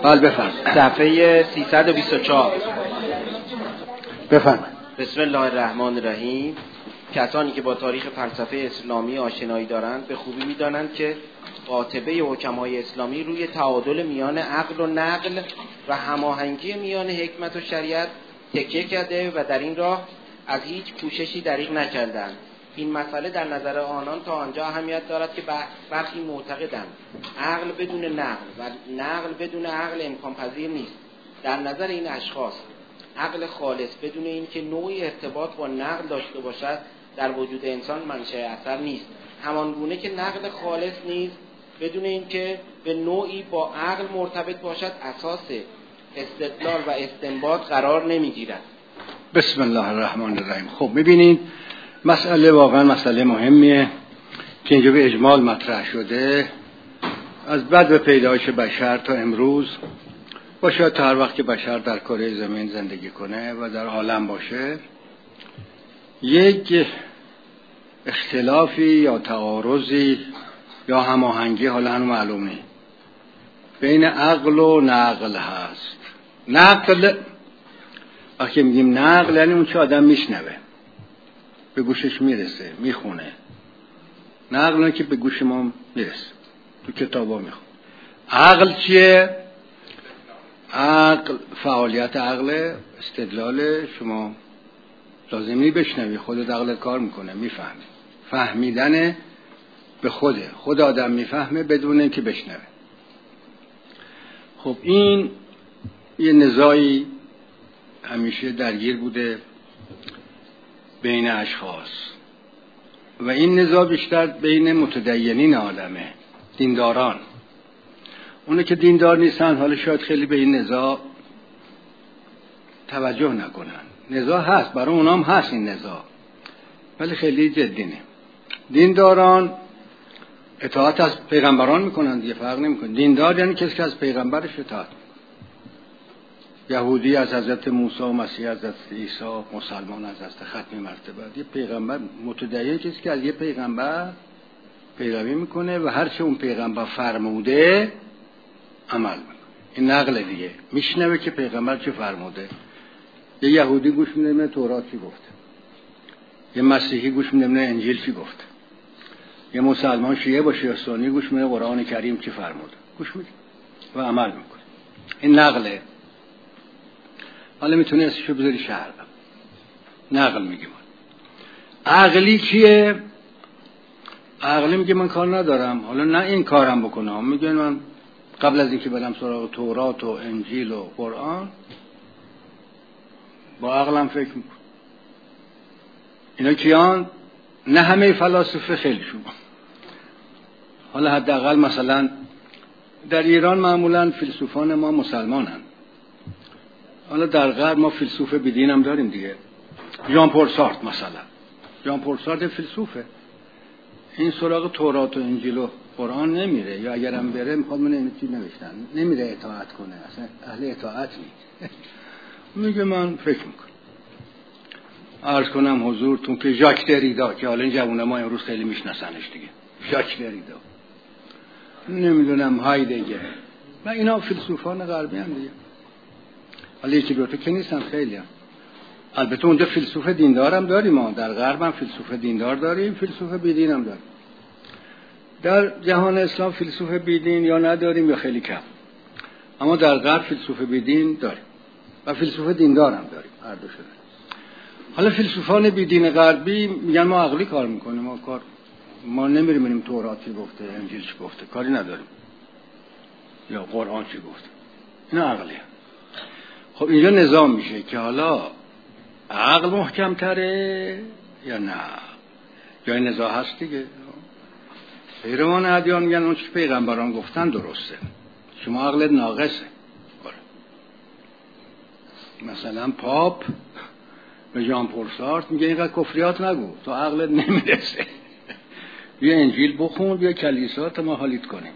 بله بفرمایید. صفحه 324. بفرمایید. بسم الله الرحمن الرحیم. کسانی که با تاریخ فلسفه اسلامی آشنایی دارند به خوبی می‌دانند که قاطبه حکمای اسلامی روی تعادل میان عقل و نقل و هماهنگی میان حکمت و شریعت تکیه کرده و در این راه از هیچ کوششی دریغ نکردند. این مسئله در نظر آنان تا آنجا اهمیت دارد که برخی معتقدند عقل بدون نقل و نقل بدون عقل امکان پذیر نیست. در نظر این اشخاص عقل خالص بدون اینکه نوعی ارتباط با نقل داشته باشد در وجود انسان منشأ اثر نیست، همان گونه که نقل خالص نیست بدون اینکه به نوعی با عقل مرتبط باشد اساس استدلال و استنباط قرار نمیگیرد. بسم الله الرحمن الرحیم. خب میبینید مسئله واقعا مسئله مهمیه که اینجا به اجمال مطرح شده. از بدو پیدایش بشر تا امروز و شاید تا هر وقت که بشر در کره زمین زندگی کنه و در عالم باشه، یک اختلافی یا تعارضی یا هماهنگی حالا هنوز معلوم نیست بین عقل و نقل هست. نقل وقتی میگیم نقل یعنی اون چه آدم میشنوه، به گوشش میرسه، میخونه. نقل نه که به گوش ما میرسه، تو کتابا میخونه. عقل چیه؟ عقل فعالیت عقل، استدلال. شما لازم نی بشنوی، خودت عقلت کار میکنه، میفهمی. فهمیدن به خود آدم میفهمه بدون اینکه بشنوه. خب این یه نزاعی همیشه درگیر بوده بین اشخاص و این نزاع بیشتر بین متدینین عالمه، دینداران. اونه که دیندار نیستن حالا شاید خیلی به این نزاع توجه نکنن. نزاع هست، برای اونام هست این نزاع، ولی خیلی جدی نه. دینداران اطاعت از پیغمبران میکنن دیگه، فرق نمیکنه. دیندار یعنی کسی که از پیغمبرش اطاعت میکنه. یهودی از حضرت موسی، مسیح از حضرت عیسی، مسلمان از حضرت ختم مرتبه. یه پیغمبر متدین کسی که از یه پیغمبر پیروی میکنه و هر چه اون پیغمبر فرموده عمل میکنه. این نقل دیگه، میشنوه که پیغمبر چه فرموده. یه یهودی گوش میده نه تورات چی گفته، یه مسیحی گوش میده نه انجیل چی گفته، یه مسلمان شیعه باشه یا سنی گوش میده قرآن کریم چی فرموده، گوش میده و عمل میکنه. این نقله. حالا میتونی اسمشو بذاری شرع، نقل میگیم. عقلی کیه؟ عقلی میگه من کار ندارم، حالا نه این کارم بکنم، میگه من قبل از اینکه برم سراغ تورات و انجیل و قرآن با عقلم فکر میکنم. اینا کیان؟ نه همه فلاسفه، خیلی شما. حالا حداقل مثلا در ایران معمولا فیلسوفان ما مسلمانن. حالا در غرب ما فیلسوف بیدین هم داریم دیگه. ژان پل سارتر مثلا، ژان پل سارتر فیلسوفه. این سراغ تورات و انجیل و قرآن نمیره، یا اگر هم بره میخواد من این چیز نوشتن، نمیره اطاعت کنه، اصلا اهل اطاعت نیست. میگه من فکر میکنم. عرض کنم حضورتون که ژاک دریدا که حالا این جوونه ما امروز خیلی میشناسنش دیگه، ژاک دریدا، نمیدونم هایدگر و اینا فیلسوفان غربی هم دیگه. حالا یکی دوتا که نیستن، خیلی هم. البته اونجا فیلسوف دیندار هم داریم، ما در غرب هم فیلسوف دیندار داریم، فیلسوف بیدین هم داریم. در جهان اسلام فیلسوف بیدین یا نداریم یا خیلی کم، اما در غرب فیلسوف بیدین داریم و فیلسوف دیندار هم داریم، هر دو شده. حالا فیلسوفان بیدین غربی میگن ما عقلی کار میکنیم، ما نمیریم تورات چی گفته، انجیل چی گفته، کاری نداریم، یا قرآن چی گفته، اینا عقلیه. خب اینجا نظام میشه که حالا عقل محکم تره یا نه، جای نزاع هست دیگه. پیروان ادیان میگن اون چه پیغمبران گفتن درسته، شما عقلت ناقصه. مثلا پاپ به ژان پل سارتر میگه اینقدر کفریات نگو، تو عقلت نمیرسه، بیا انجیل بخون، بیا کلیسا تا ما حالیت کنیم.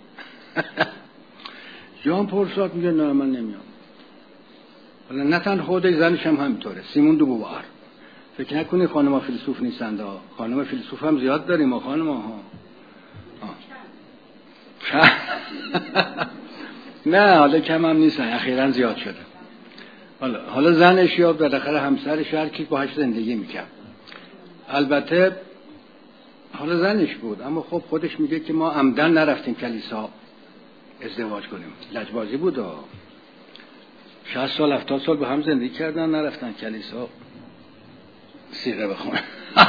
ژان پل سارتر میگه نه من نمیام. حالا نه تن خودش، زنش هم همینطوره، سیمون دو بوار. فکر نکنی خانم‌ها فیلسوف نیستند، خانم فیلسوف هم زیاد داریم ما خانم‌ها. نه حالا کم هم نیستن، اخیراً زیاد شده. حالا زنش یا بالاخره همسرش هر کی باهاش زندگی میکرد. البته حالا زنش بود، اما خب خودش میگه که ما عمدن نرفتیم کلیسا ازدواج کنیم، لجبازی بود. 60 سال 70 سال با هم زندگی کردن، نرفتن کلیسا سیغه بخونن.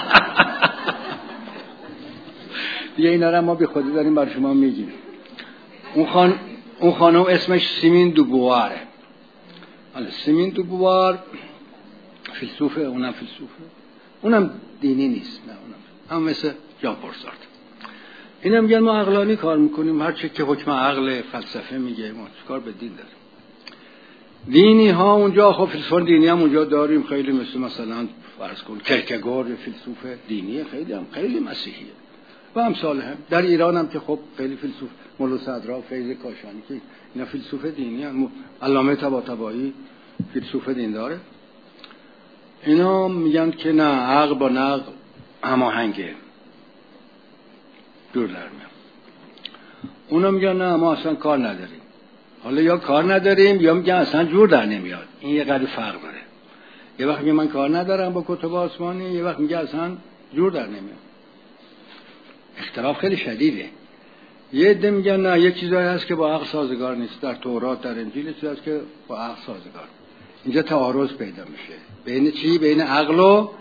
دیگه اینا رو ما بی خودی داریم برای شما میگیم. اون خانم اسمش سیمین دو بواره. حالا سیمین دو بوار فیلسوفه، اونم دینی نیست، نه اونم هم مثل جان پل سارتر. اینا میگن ما عقلانی کار میکنیم، هر چه که حکم عقل فلسفه میگه ما چیکار به دین داریم. دینی ها اونجا، خب فیلسوفان دینی هم اونجا داریم، خیلی مثلا فرض کن کرکگور فیلسوف دینی، خیلی مسیحیه و امثال هم. در ایران هم که خب خیلی فیلسوف، مولا صدرا، فیض کاشانی که اینا فیلسوف دینی هم، علامه طباطبایی فیلسوف دین داره. اینا میگن که نه، عقل با نقل هماهنگه، دور در میاد. اونا میگن نه ما اصلا کار نداریم. حالا یا کار نداریم یا میگن اصلا جور در نمیاد. این یه قدر فرق داره. یه وقت میگه من کار ندارم با کتب آسمانی، یه وقت میگه اصلا جور در نمیاد. اختلاف خیلی شدیده. یه عده میگن نه، یه چیزایی هست که با عقل سازگار نیست، در تورات در انجیل چیزی هست که با عقل سازگار. اینجا تعارض پیدا میشه بین چی؟ بین عقل و نه.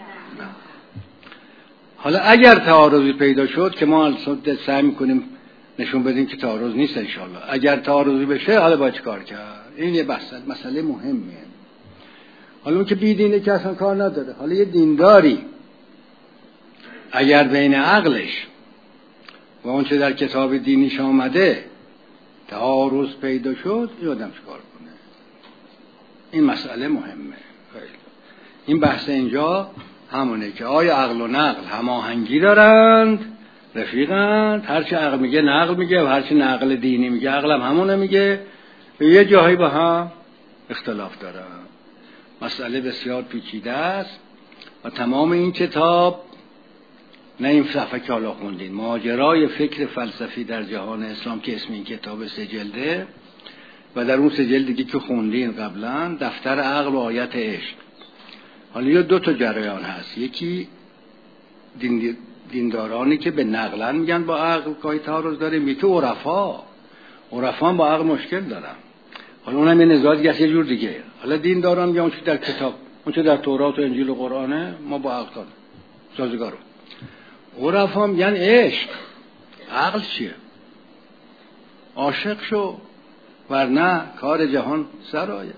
حالا اگر تعارضی پیدا شد که ما سعی میکنیم نشون بدیم که تعارض نیست ان شاءالله. اگر تعارضی بشه حالا باید چیکار کرد؟ این یه مسئله مهمه. حالا اون که بیدینه که اصلا کار نداره. حالا یه دینداری اگر بین عقلش و اون چه در کتاب دینیش آمده تعارض پیدا شد، این آدم چیکار کنه؟ این مسئله مهمه. این بحث اینجا همونه که آیا عقل و نقل هماهنگی دارند، رفیقند، هرچی عقل میگه نقل میگه و هرچی نقل دینی میگه عقل هم همونه میگه، به یه جاهایی با هم اختلاف دارن. مسئله بسیار پیچیده است و تمام این کتاب، نه این صفحه که حالا خوندین، ماجرای فکر فلسفی در جهان اسلام که اسم این کتاب 3 جلده و در اون 3 جلد دیگه که خوندین قبلا، دفتر عقل و آیت عشق. حالا یه 2 تا جریان هست. یکی دیندارانی که به نقلن میگن با عقل کاری تعارض داره، میگه عرفا با عقل مشکل دارن. حالا اونم یه نزاعی یه جور دیگه. حالا دینداران میگن اون چه در کتاب، اون چه در تورات و انجیل و قرآنه ما با عقل کار سازگاریم. عرفا میگن عشق، عقل چیه؟ عاشق شو ورنه کار جهان سر آید.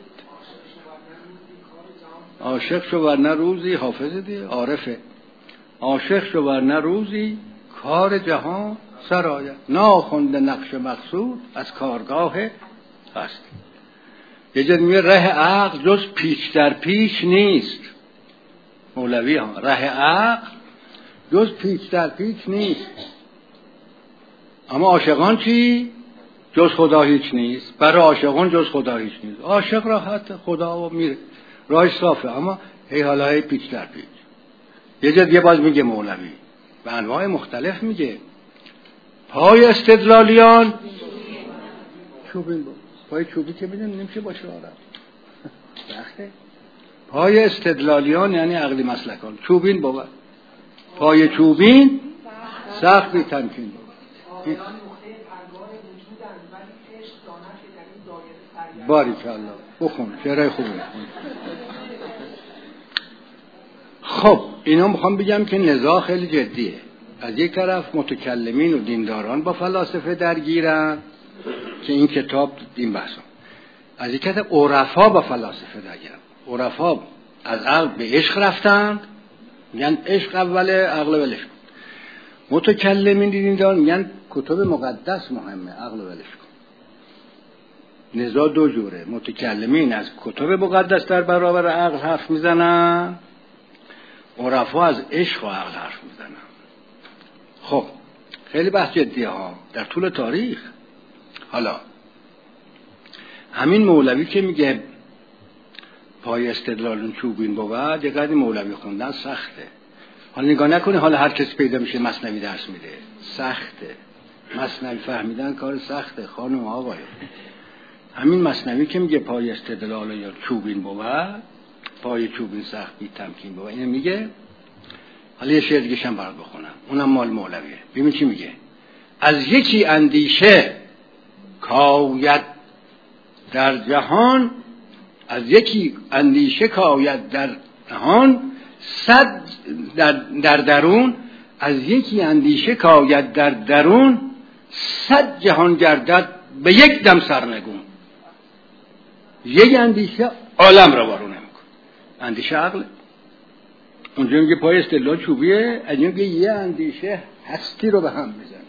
عاشق شو ورنه روزی، حافظ دیگه عارفه، عاشق شو ورنه روزی کار جهان سر آید. ناخونده نقش مقصود از کارگاه هست. یه جد میگه ره عقل جز پیچ در پیچ نیست. مولوی ها، ره عقل جز پیچ در پیچ نیست. اما عاشقان چی؟ جز خدا هیچ نیست. برای عاشقان جز خدا هیچ نیست. عاشق راحت، خدا و میره راهش صافه، اما هی حالا پیچ در پیچ. یه جد یه باز میگه مولوی به انواع مختلف میگه پای استدلالیان چوبین بود. پای چوبی که میدن نمیشه باشه آرم سخته. پای استدلالیان یعنی عقلی مسلکان، چوبین بود. پای چوبین سخت بی تمکین بود. باریکالله بخون، شعرهای خوبی بخون. خب اینا میخوام بگم که نزاع خیلی جدیه. از یک طرف متکلمین و دینداران با فلاسفه درگیرن که این کتاب دین بحثم. از یک طرف عرفا با فلاسفه درگیرن. عرفا از عقل به عشق رفتن، میگن عشق اوله، عقل ولش کن. متکلمین دینداران میگن کتب مقدس مهمه، عقل ولش کن. نزاع 2 جوره. متکلمین از کتب مقدس در برابر عقل حرف میزنن، عرفا از عشق و عقل حرف میزنن. خب خیلی بحث جدیه ها در طول تاریخ. حالا همین مولوی که میگه پای استدلالون چوبین بود، یه قدری مولوی خوندن سخته. حالا نگاه نکنی حالا هر کسی پیدا میشه مثنوی درس میده، سخته. مثنوی فهمیدن کار سخته خانم آقای. همین مثنوی که میگه پای استدلال یا چوبین بود، پای چوبین سخت بی تمکین بود، اینو میگه. حالا یه شعر دیگه هم برات بخونم، اونم مال مولویه. ببین چی میگه: از یکی اندیشه کاید در جهان، از یکی اندیشه کاید در جهان، صد در درون، از یکی اندیشه کاید در درون، صد جهان گردد به یک دم سرنگون. یک اندیشه عالم را وارونه میکن. اندیشه عقل. اونجا میگه پای استدلال چوبیه، از میگه یه اندیشه هستی رو به هم میزنه.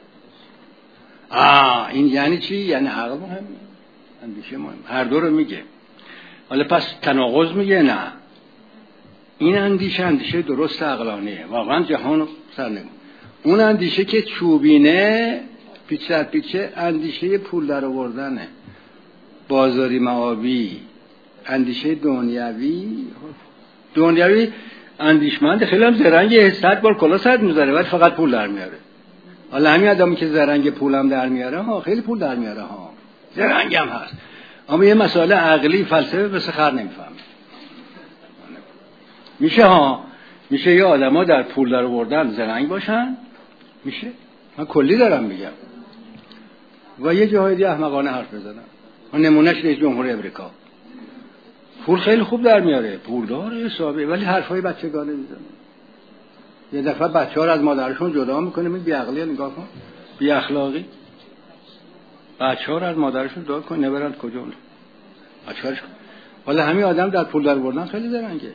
این یعنی چی؟ یعنی عقل مهمه، اندیشه مهمه، هر دو رو میگه. حالا پس تناقض میگه؟ نه، این اندیشه درست عقلانیه، واقعا جهان سرنگون. اون اندیشه که چوبینه، پیچ در پیچه، اندیشه پول در آوردنه، بازاری معابی، اندیشه دنیوی اندیشمند خیلی هم زرنگه، 100 بار کلا سر میذاره ولی فقط پول در میاره. حالا همین آدمی که زرنگ پولم در میاره ها، خیلی پول در میاره ها، زرنگ هم هست، اما یه مسئله عقلی فلسفه مثل خر نمیفهمه. میشه یه آدما در پول در آوردن زرنگ باشن، میشه، من کلی دارم میگم، و یه جاهای دیگه احمقانه حرف بزنن. نمونهش رئیس جمهور امریکا پول خیلی خوب در میاره، پولدار حسابه، ولی حرفای بچگانه میزنه. یه دفعه بچه‌ها رو از مادرشون جدا میکنه، میگه بی عقلی، نگاه کن، بی اخلاقی. بچه‌ها رو از مادرشون جدا کن، نبرند کجا اون بچه‌هاش. حالا همین آدم در پول در آوردن خیلی زرنگه.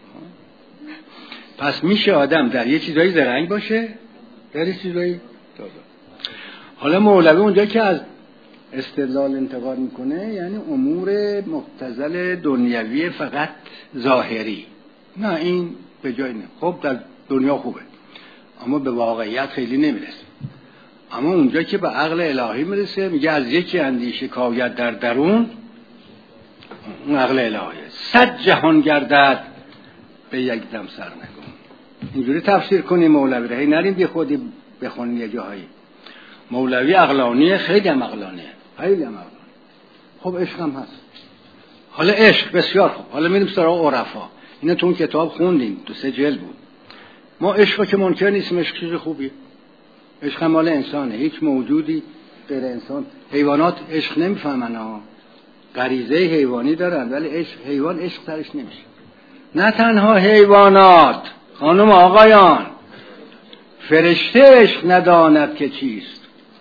پس میشه آدم در یه چیزایی زرنگ باشه، در یه چیزایی دادا. حالا مولوی اونجا که از استدلال انتقاد میکنه، یعنی امور مختزل دنیوی فقط ظاهری، نه این به جای نه. خب در دنیا خوبه اما به واقعیت خیلی نمیرسه. اما اونجا که به عقل الهی میرسه، میگه از یکی اندیشه کاید در درون، اون عقل الهیه، 100 جهان گردد به یک دم سرنگون. اینجوری تفسیر کنیم مولوی رو، هی نریم بی خودی بخونیم یه جاهایی. مولوی عقلانیه، خیلی هم عقلانیه، خیلی هم عقلانیه. خب عشق هم هست. حالا عشق بسیار خوب. حالا میریم سراغ عرفا. اینا تو اون کتاب خوندیم، تو 3 جلد بود. ما عشق که منکر نیستیم، عشق چیز خوبیه. عشق مال انسانه، هیچ موجودی غیر انسان. حیوانات عشق نمیفهمن ها، غریزه حیوانی دارن، ولی حیوان عشق ترش نمیشه. نه تنها حیوانات، خانم آقایان، فرشته عشق نداند که چیست.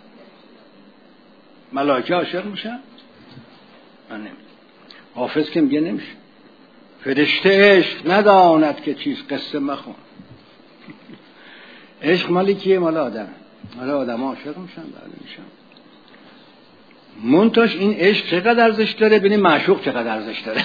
ملائکه عاشق میشن؟ من نمیدونم. حافظ که میگه نمیشه. فرشته عشق نداند که چیست، قصه مخون. عشق مالی کیه؟ مال آدم. مال آدم عاشق میشن، بله میشن. منتاش این عشق چقدر ارزش داره، ببینید معشوق چقدر ارزش داره.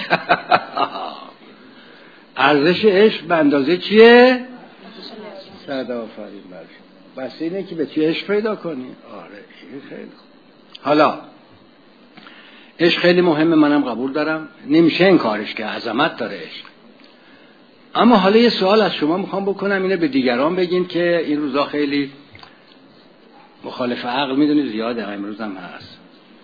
ارزش عشق به اندازه چیه؟ صد آفرین برش. بس اینه که به چی عشق پیدا کنی. آره این خیلی خوب. حالا عشق خیلی مهمه، منم قبول دارم، نمیشه انکارش که عظمت داره عشق. اما حالا یه سوال از شما میخوام بکنم، اینه به دیگران بگین که این روزا خیلی مخالف عقل میدونی زیاده، امروز هم هست.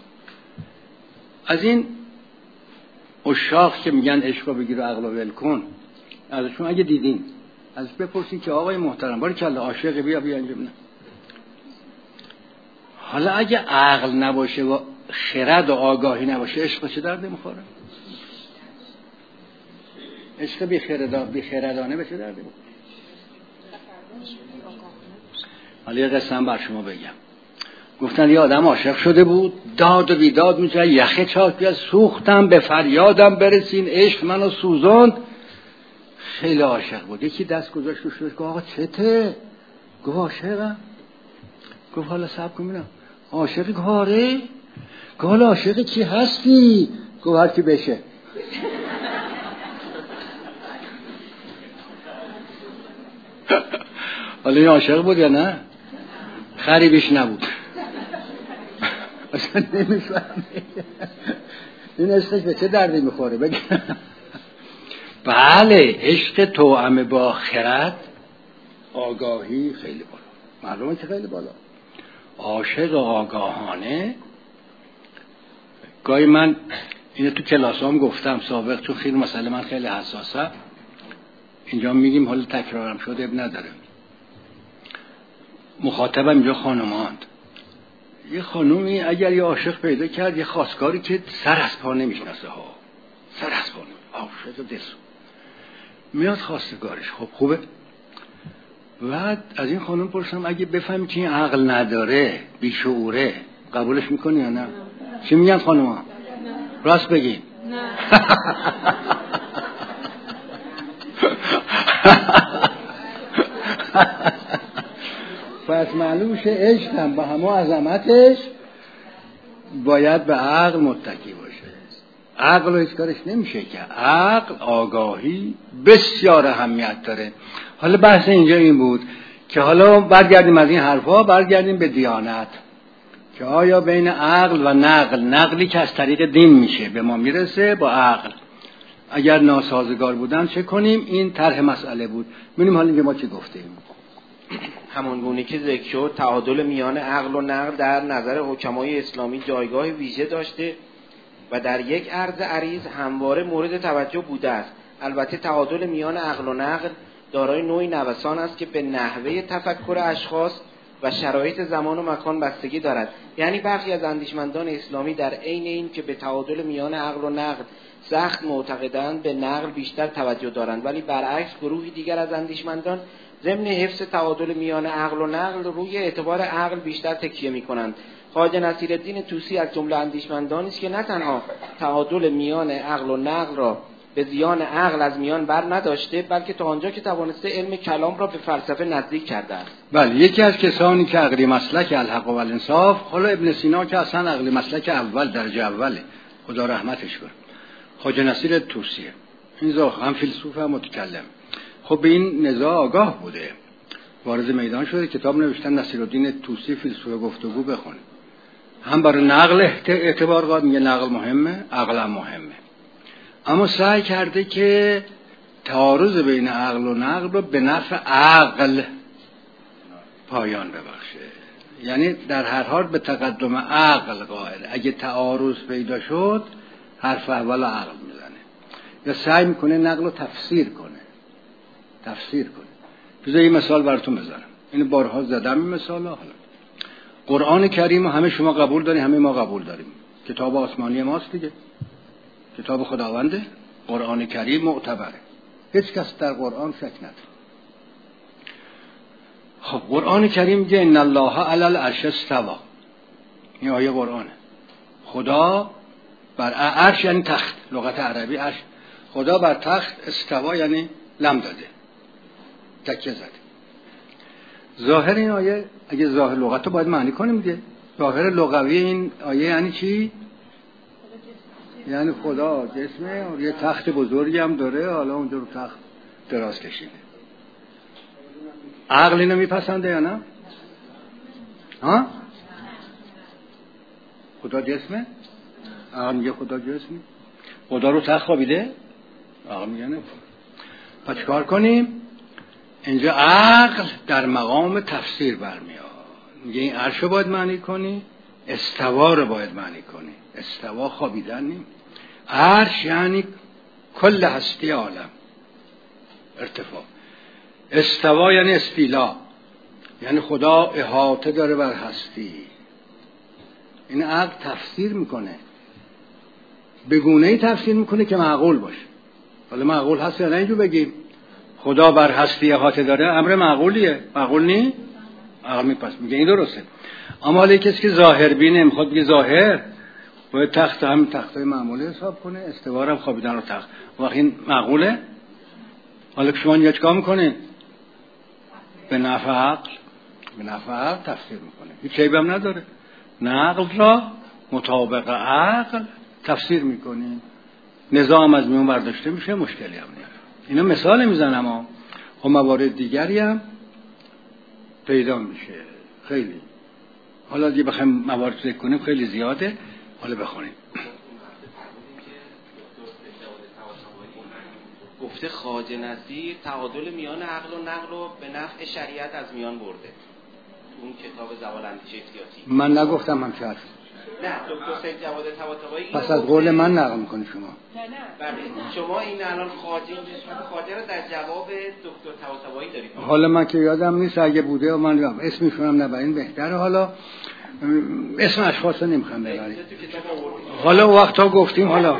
از این اشاق که میگن عشق رو بگیر و عقل رو ول کن، ازشون اگه دیدین ازش بپرسین که آقای محترم باری که الله عاشق بیا اینجا. نه حالا اگه عقل نباشه و خرد و آگاهی نباشه، عشق چه درد میخوره؟ عشق بیخردانه به چه درد میخوره؟ حالا یه قصه هم بر شما بگم. گفتن یه آدم عاشق شده بود، داد و بیداد میشه، یخه چاک بیاد، سوختم به فریادم برسین، عشق منو سوزاند. خیلی عاشق بود. یکی دست گذاشت روش، گفت آقا چته؟ گفت عاشقم. گفت حالا صبر کن ببینم عاشقی؟ گفت آره. گفت حالا عاشق کی هستی؟ گفت هر کی بشه. حالا این عاشق بود یا نه؟ خریبش نبود. اصلا نمیفهمه این عشقش به چه دردی میخوره. بگه بله عشق توأم با خرد، آگاهی خیلی بالا، معلومه که خیلی بالا. عاشق آگاهانه گاهی من اینو تو کلاسام گفتم سابق، چون خیلی مسئله من خیلی حساسه، اینجا میگیم حالا تکرارم شده اب نداره. مخاطبم اینجا خانماند. یه خانومی اگر یه عاشق پیدا کرد، یه خواستگاری که سر از پا نمیشناسه ها، سر از پا عاشق و دلسو، میاد خواستگارش، خب خوبه. بعد از این خانم پرسیدم اگه بفهمی که این عقل نداره، بیشعوره، قبولش میکنی یا نه؟ چی میگن خانوما؟ راست بگین. نه. پس معلوم شه عشق هم با همه عظمتش باید به عقل متکی باشه. عقل رو هیچ کارش نمیشه که. عقل، آگاهی بسیار اهمیت داره. حالا بحث اینجا این بود که حالا برگردیم از این حرفا، برگردیم به دیانت، که آیا بین عقل و نقلی که از طریق دین میشه به ما میرسه با عقل اگر ناسازگار بودن چه کنیم؟ این طرح مسئله بود. ببینیم حالا اینجا ما چی گفتیم. همان گونه که ذکر شد، تعادل میان عقل و نقل در نظر حکمای اسلامی جایگاه ویژه داشته و در یک عرض عریض همواره مورد توجه بوده است. البته تعادل میان عقل و نقل دارای نوعی نوسان است که به نحوه تفکر اشخاص و شرایط زمان و مکان بستگی دارد. یعنی برخی از اندیشمندان اسلامی در عین این که به تعادل میان عقل و نقل سخت معتقدند، به نقل بیشتر توجه دارند، ولی برعکس گروهی دیگر از اندیشمندان ضمن حفظ تعادل میان عقل و نقل روی اعتبار عقل بیشتر تکیه می‌کنند. خواجه نصیرالدین طوسی از جمله اندیشمندانی است که نه تنها تعادل میان عقل و نقل را به زیان عقل از میان بر نداشته، بلکه تا آنجا که توانسته علم کلام را به فلسفه نزدیک کرده است. بله، یکی از کسانی که عقلی مسلک الحق و الانصاف، حالا ابن سینا که اصلا عقلی مسلک اول درجه اوله، خدا رحمتش کنه، خواجه نصیر طوسیه، این ظاهرا هم فیلسوف هم متکلم. خب به این نزاع آگاه بوده، وارد میدان شده، کتاب نوشتن نصیرالدین طوسی فیلسوف گفتگو بخونه. هم برای نقل اعتبار قائل، میگه نقل مهمه، عقل هم مهمه، اما سعی کرده که تعارض بین عقل و نقل رو به نفع عقل پایان ببخشه. یعنی در هر حال به تقدم عقل قائل. اگه تعارض پیدا شد حرف اول عقل میزنه یا سعی میکنه نقل رو تفسیر کنه. بذار یه مثال براتون بزنم، اینو بارها زدم این مثال. حالا قرآن کریم همه شما قبول دارین، همه ما قبول داریم، کتاب آسمانی ماست دیگه، کتاب خداونده. قرآن کریم معتبره، هیچ کس در قرآن شک نداره. خب قرآن کریم میگه ان الله علی العرش استوى، این آیه قرآنه. خدا بر عرش یعنی تخت، لغت عربی عرش، خدا بر تخت استوا یعنی لم داده، تکیه زده. ظاهر این آیه، اگه ظاهر لغت رو باید معنی کنیم دیگه، ظاهر لغوی این آیه یعنی چی؟ یعنی خدا جسمه و یه تخت بزرگی هم داره، حالا اونجا رو تخت دراز کشیده. عقل اینو میپسنده یا نه؟ ها؟ خدا جسمه؟ عقل میگه خدا جسمه؟ خدا رو تخت خوابیده؟ عقل میگه نه. پس چیکار کنیم؟ اینجا عقل در مقام تفسیر برمیاد، میگه این عرش رو باید معنی کنی، استوا رو باید معنی کنی. استوا خوابیدن نیم. عرش یعنی کل هستی عالم، ارتفاع. استوا یعنی استیلا، یعنی خدا احاطه داره بر هستی. این عقل تفسیر میکنه، به گونه‌ای تفسیر میکنه که معقول باشه. حالا معقول هست یا نه اینجور بگیم خدا بر هستی احاطه داره، امر معقولیه؟ معقول نی؟ عقل میپس میگه این درسته. اما حالا کسی که ظاهر بینه میخواد بگه ظاهر باید تخت هم تختای معمولی حساب کنه، استوار هم خوابیدن رو تخت، وقتی این معقوله؟ حالا که شما چیکار میکنه؟ به نفع عقل تفسیر میکنه، هیچ عیبی هم نداره. نقل را مطابق عقل تفسیر میکنین، نظام از میون برداشته میشه، مشکلی هم نیست. اینا مثال میزنم ها، خب موارد دیگری هم پیدا میشه خیلی. حالا دیگه بخوایم موارد ذکر کنیم خیلی زیاده، حالا بخونیم. گفته خواجه نصیر تعادل میان عقل و نقل رو به نفع شریعت از میان برده. اون کتاب زوال اندیشه سیاسی. من نگفتم هم شرط. دکتر سید جواد طباطبایی پس از قول من نقل میکنی شما؟ نه بله شما این الان خواجه قسمت خواجه رو در جواب دکتر طباطبایی دارید. حالا من که یادم نیست، اگه بوده و من اسمشونم نبرین بهتره. حالا اسم اشخاص رو نمیخوام ببریم. حالا وقتا گفتیم حالا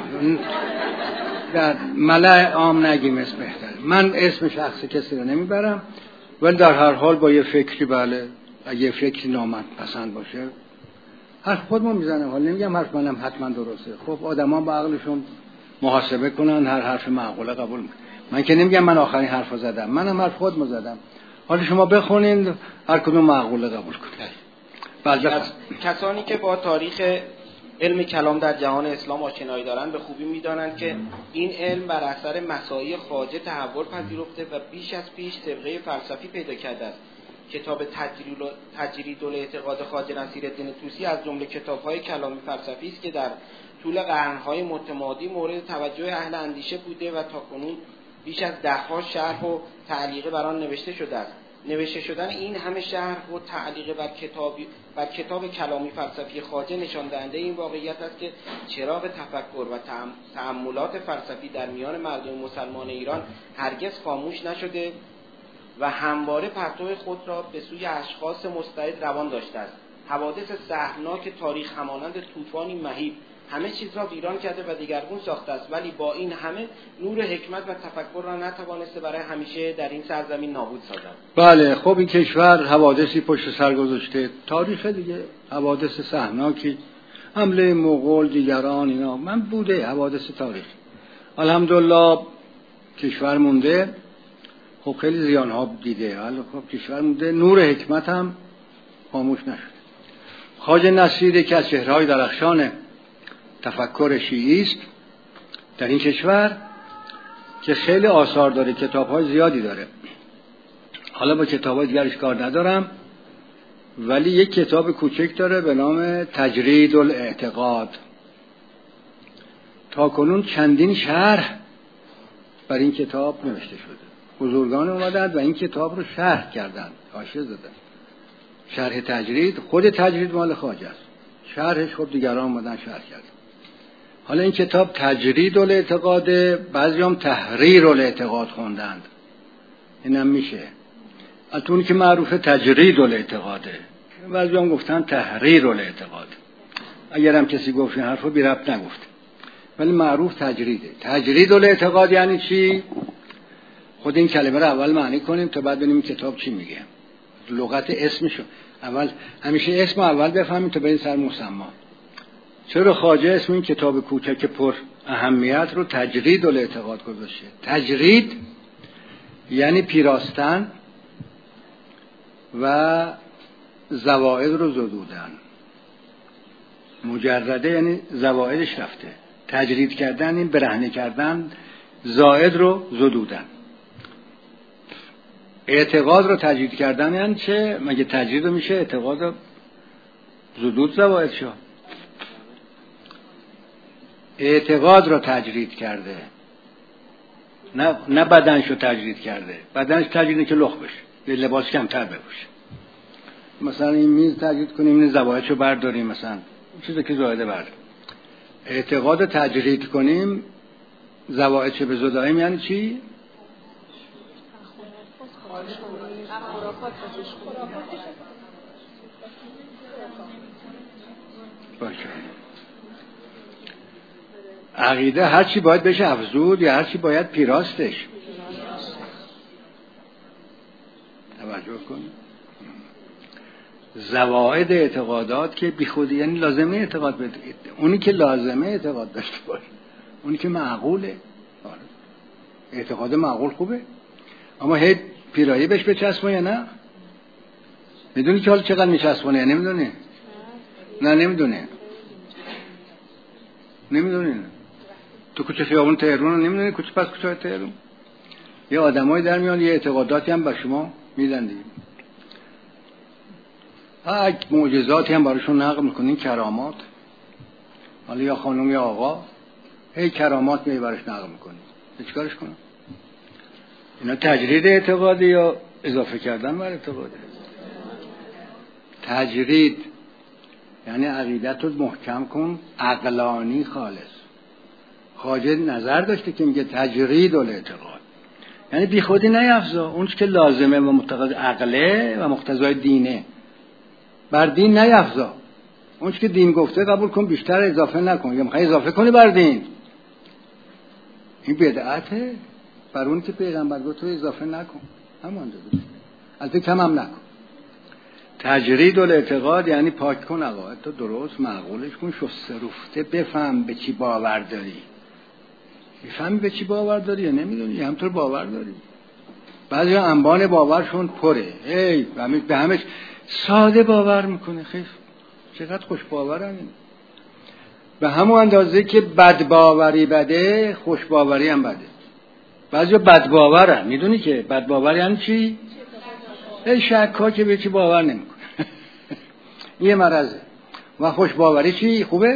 در ملأ عام نگیم اسم بهتره. من اسم شخصی کسی رو نمیبرم، ولی در هر حال با یه فکری، بله اگه فکری نامپسند باشه حرف خودمون میزنم. حالا نمیگم حرف منم حتما درسته. خب آدما با عقلشون محاسبه کنن، هر حرف معقوله قبول میکنن. من که نمیگم من آخرین حرفو زدم، منم حرف خودمو زدم. حالا شما بخونین هر کدوم معقوله قبول کنید. بله. کسانی که با تاریخ علم کلام در جهان اسلام آشنایی دارند به خوبی میدانند که این علم بر اثر مساعی خواجه تحول پذیرفته و بیش از پیش سابقه فلسفی پیدا کرده است. کتاب تجرید الاعتقاد خواجه نصیرالدین طوسی از جمله کتاب‌های کلامی فلسفی است که در طول قرن‌های متمادی مورد توجه اهل اندیشه بوده و تاکنون بیش از ده‌ها شرح و تعلیق بر آن نوشته شده است. نوشته شدن این همه شرح و تعلیق بر کتاب کلامی فلسفی خواجه نشان دهنده این واقعیت است که چراغ تفکر و تأملات فلسفی در میان مردم مسلمان ایران هرگز خاموش نشده و همواره پرتو خود را به سوی اشخاص مستعد روان داشته است. حوادث سهمناک تاریخ همانند طوفانی مهیب همه چیز را ویران کرده و دیگرگون ساخته است، ولی با این همه نور حکمت و تفکر را نتوانسته برای همیشه در این سرزمین نابود سازد. بله خب این کشور حوادثی پشت سر گذاشته، تاریخ دیگه، حوادث سهمناکی، حمله مغول، دیگران، اینا من بوده حوادث تاریخ. الحمدلله کشور مونده. خب خیلی زیانها دیده، خب کشور مونده، نور حکمت هم خاموش نشد. خواجه نصیر که از چهره‌های درخشان تفکر شیعی است در این کشور که خیلی آثار داره، کتاب‌های زیادی داره. حالا با کتاب‌های دیگرش کار ندارم، ولی یک کتاب کوچک داره به نام تجرید الاعتقاد. تا کنون چندین شرح بر این کتاب نوشته شده. بزرگان اومدند و این کتاب رو شرح کردند، حاشیه زدند. شرح تجرید، خود تجرید مال خواجه است، شرحش خود دیگران اومدن شرح کردند. حالا این کتاب تجرید الاعتقاد، بعضیام تحریر الاعتقاد خوندند، اینم میشه. البته که معروف تجرید الاعتقاده، بعضیام گفتن تحریر الاعتقاد. اگرم کسی گفت این حرفو بی ربط نگفت، ولی معروف تجریده. تجرید الاعتقاد یعنی چی؟ خود این کلمه رو اول معنی کنیم تا بعد ببینیم کتاب چی میگه. لغت اسمشو اول، همیشه اسم اول بفهمیم تا بریم سر مسما. چرا خواجه اسم این کتاب کوچک پر اهمیت رو تجرید الاعتقاد گذاشته؟ تجرید یعنی پیراستن و زوائد رو زدودن. مجرده یعنی زوائدش رفته. تجرید کردن این برهنه کردن زائد رو زدودن. اعتقاد رو تجرید کردن یعنی چه؟ مگه تجرید میشه اعتقاد رو زدود زوائد شو؟ اعتقاد رو تجرید کرده، نه بدنش رو تجرید کرده. بدنش تجریده که لخ بشه، یه لباس کمتر بپوشه. مثلا این میز تجرید کنیم، این زوائدش رو برداریم، مثلا چیزی که زائده برداریم. اعتقاد رو تجرید کنیم، زوائدش به زداییم، یعنی چی؟ باشه. عقیده هر چی باید بشه افزود یا هر چی باید پیراستش. توجه کن. زوائد اعتقادات که بی خودی یعنی لازمه اعتقاد بده. اونی که لازمه اعتقاد داشته باشه، اونی که معقوله. اعتقاد معقول خوبه، اما هی پیرایه بهش بچسبه یا نه؟ میدونی که حالا چقدر میچسبونه یا نمیدونه؟ نه نمیدونه. تو کوچه خیابون تهران نمیدونی کوچه پس کوچه تهران یه آدمایی در میان یه اعتقاداتی هم بر شما میدن دیگه. معجزاتی هم براشون نقل میکنین، کرامات. حالا یا خانم یا آقا هی کرامات می برش نقل میکنین، چیکارش کنم؟ اینا تجرید اعتقادی یا اضافه کردن بر اعتقاده؟ تجرید یعنی عقیدت رو محکم کن، عقلانی خالص. خواجه نظر داشته که میگه تجرید الاعتقاد، یعنی بی خودی نیفزا، اون که لازمه و مقتضای عقله و مقتضای دینه بر دین نیفزا، اون که دین گفته قبول کن، بیشتر اضافه نکن، یا میخوای اضافه کنی بر دین، این بدعته. بر اون که پیغمبر گفت تو اضافه نکن، همون دیگه، البته کم هم نکن. تجرید الاعتقاد یعنی پاک کن عقاید تو، درست معقولش کن، شسته رفته، بفهم به چی باور داری. میفهمی به چی باور داری یا نمیدونی، همطور باور داری. بعضی انبان باورشون پره، به همش ساده باور میکنه. خیلی چقدر خوش باورن این. به همون اندازه که بد باوری بده، خوش باوری هم بده. بعضی بد باورن، میدونی که بد باوری یعنی چی؟ شکا که به چی باور نمیکنه. یه مرضه. و خوش باوری چی؟ خوبه؟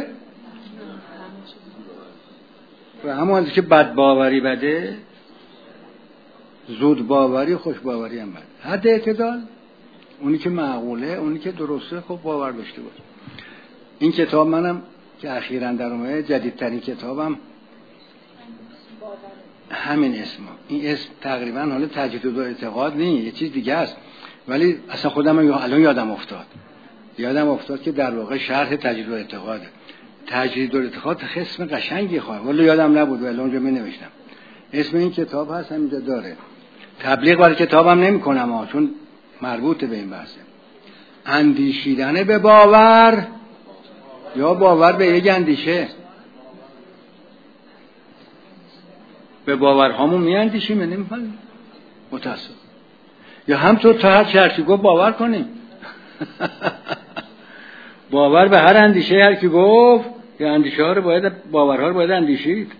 و همون اندازه که بد باوری بده، زود باوری خوش باوری هم بده. حد اعتدال، اونی که معقوله، اونی که درسته، خب باور داشته باشه. این کتاب منم که اخیراً در اومده، جدیدترین کتابم همین اسم. این اسم تقریبا حالا تجدید الاعتقاد نیست، یه چیز دیگه است، ولی اصلا خودم الان یادم افتاد که در واقع شرح تجدید الاعتقاده. تجدید الاعتقاد اسم قشنگی خواهد، ولی یادم نبود، ولی اونجا می نوشتم. اسم این کتاب هست، همینجا داره. تبلیغ برای کتابم نمی کنم چون مربوط به این بحثه. اندیشیدن به باور یا باور به یک اندیشه. به باورهامون می اندیشیم، نمی‌فهمیم، متاسف. یا همطور تا هر چرچی گفت باور کنیم. باور به هر اندیشه هر کی گفت، یا اندیشه ها رو باید، باورها رو باید اندیشید.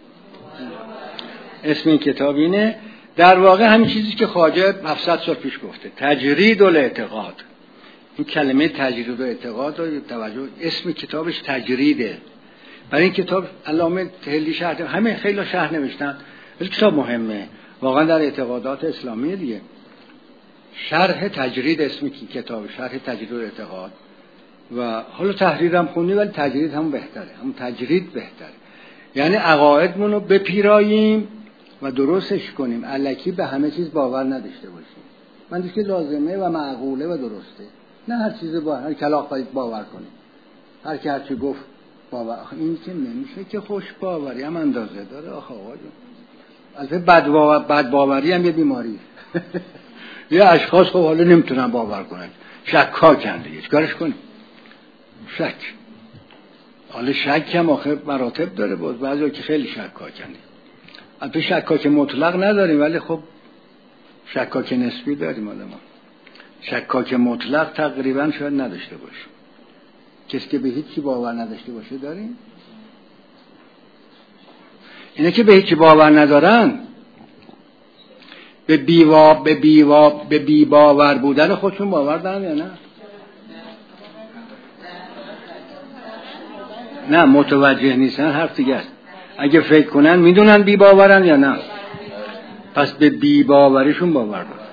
اسم این کتاب اینه. در واقع همین چیزی که خواجه 700 سال پیش گفته، تجرید الاعتقاد. این کلمه تجرید الاعتقاد رو توجه، اسم کتابش تجریده. برای این کتاب علامه تهلی شرح، همه خیلی شرح نوشتن، ولی کتاب مهمه واقعا در اعتقادات اسلامی دیگه. شرح تجرید اسم کتاب، شرح تجرید الاعتقاد. و حالا تحریرم خونی، ولی تجرید هم بهتره، هم تجرید بهتره. یعنی عقایدمون رو بپیراییم و درستش کنیم، الکی به همه چیز باور نداشته باشیم. من دیگه که لازمه و معقوله و درسته، نه هر چیز با هر کلاغ باور کنیم، هر کی هر چی گفت باور. این که نمیشه که خوش باوری هم اندازه داره آقا جون. البته بد باوری هم یه بیماری. یه اشخاص خب حالا نمیتونن باور کنن، شکاکن دیگه، چیکارش کنیم؟ شک. حالا شک هم آخر مراتب داره، باز بعضی که خیلی شکاکن. البته شکاک مطلق نداریم، ولی خب شکاک نسبی داریم. حالا ما شکاک مطلق تقریبا شاید نداشته باشیم. کسی که به هیچی باور نداشته باشه داریم. اینه که به هیچی باور ندارن، به بی باور بودن خودشون باور دارن یا نه؟ نه متوجه نیستن، حرف دیگه است. اگه فکر کنن میدونن بی باورن یا نه، پس به بی باوریشون باور دارن.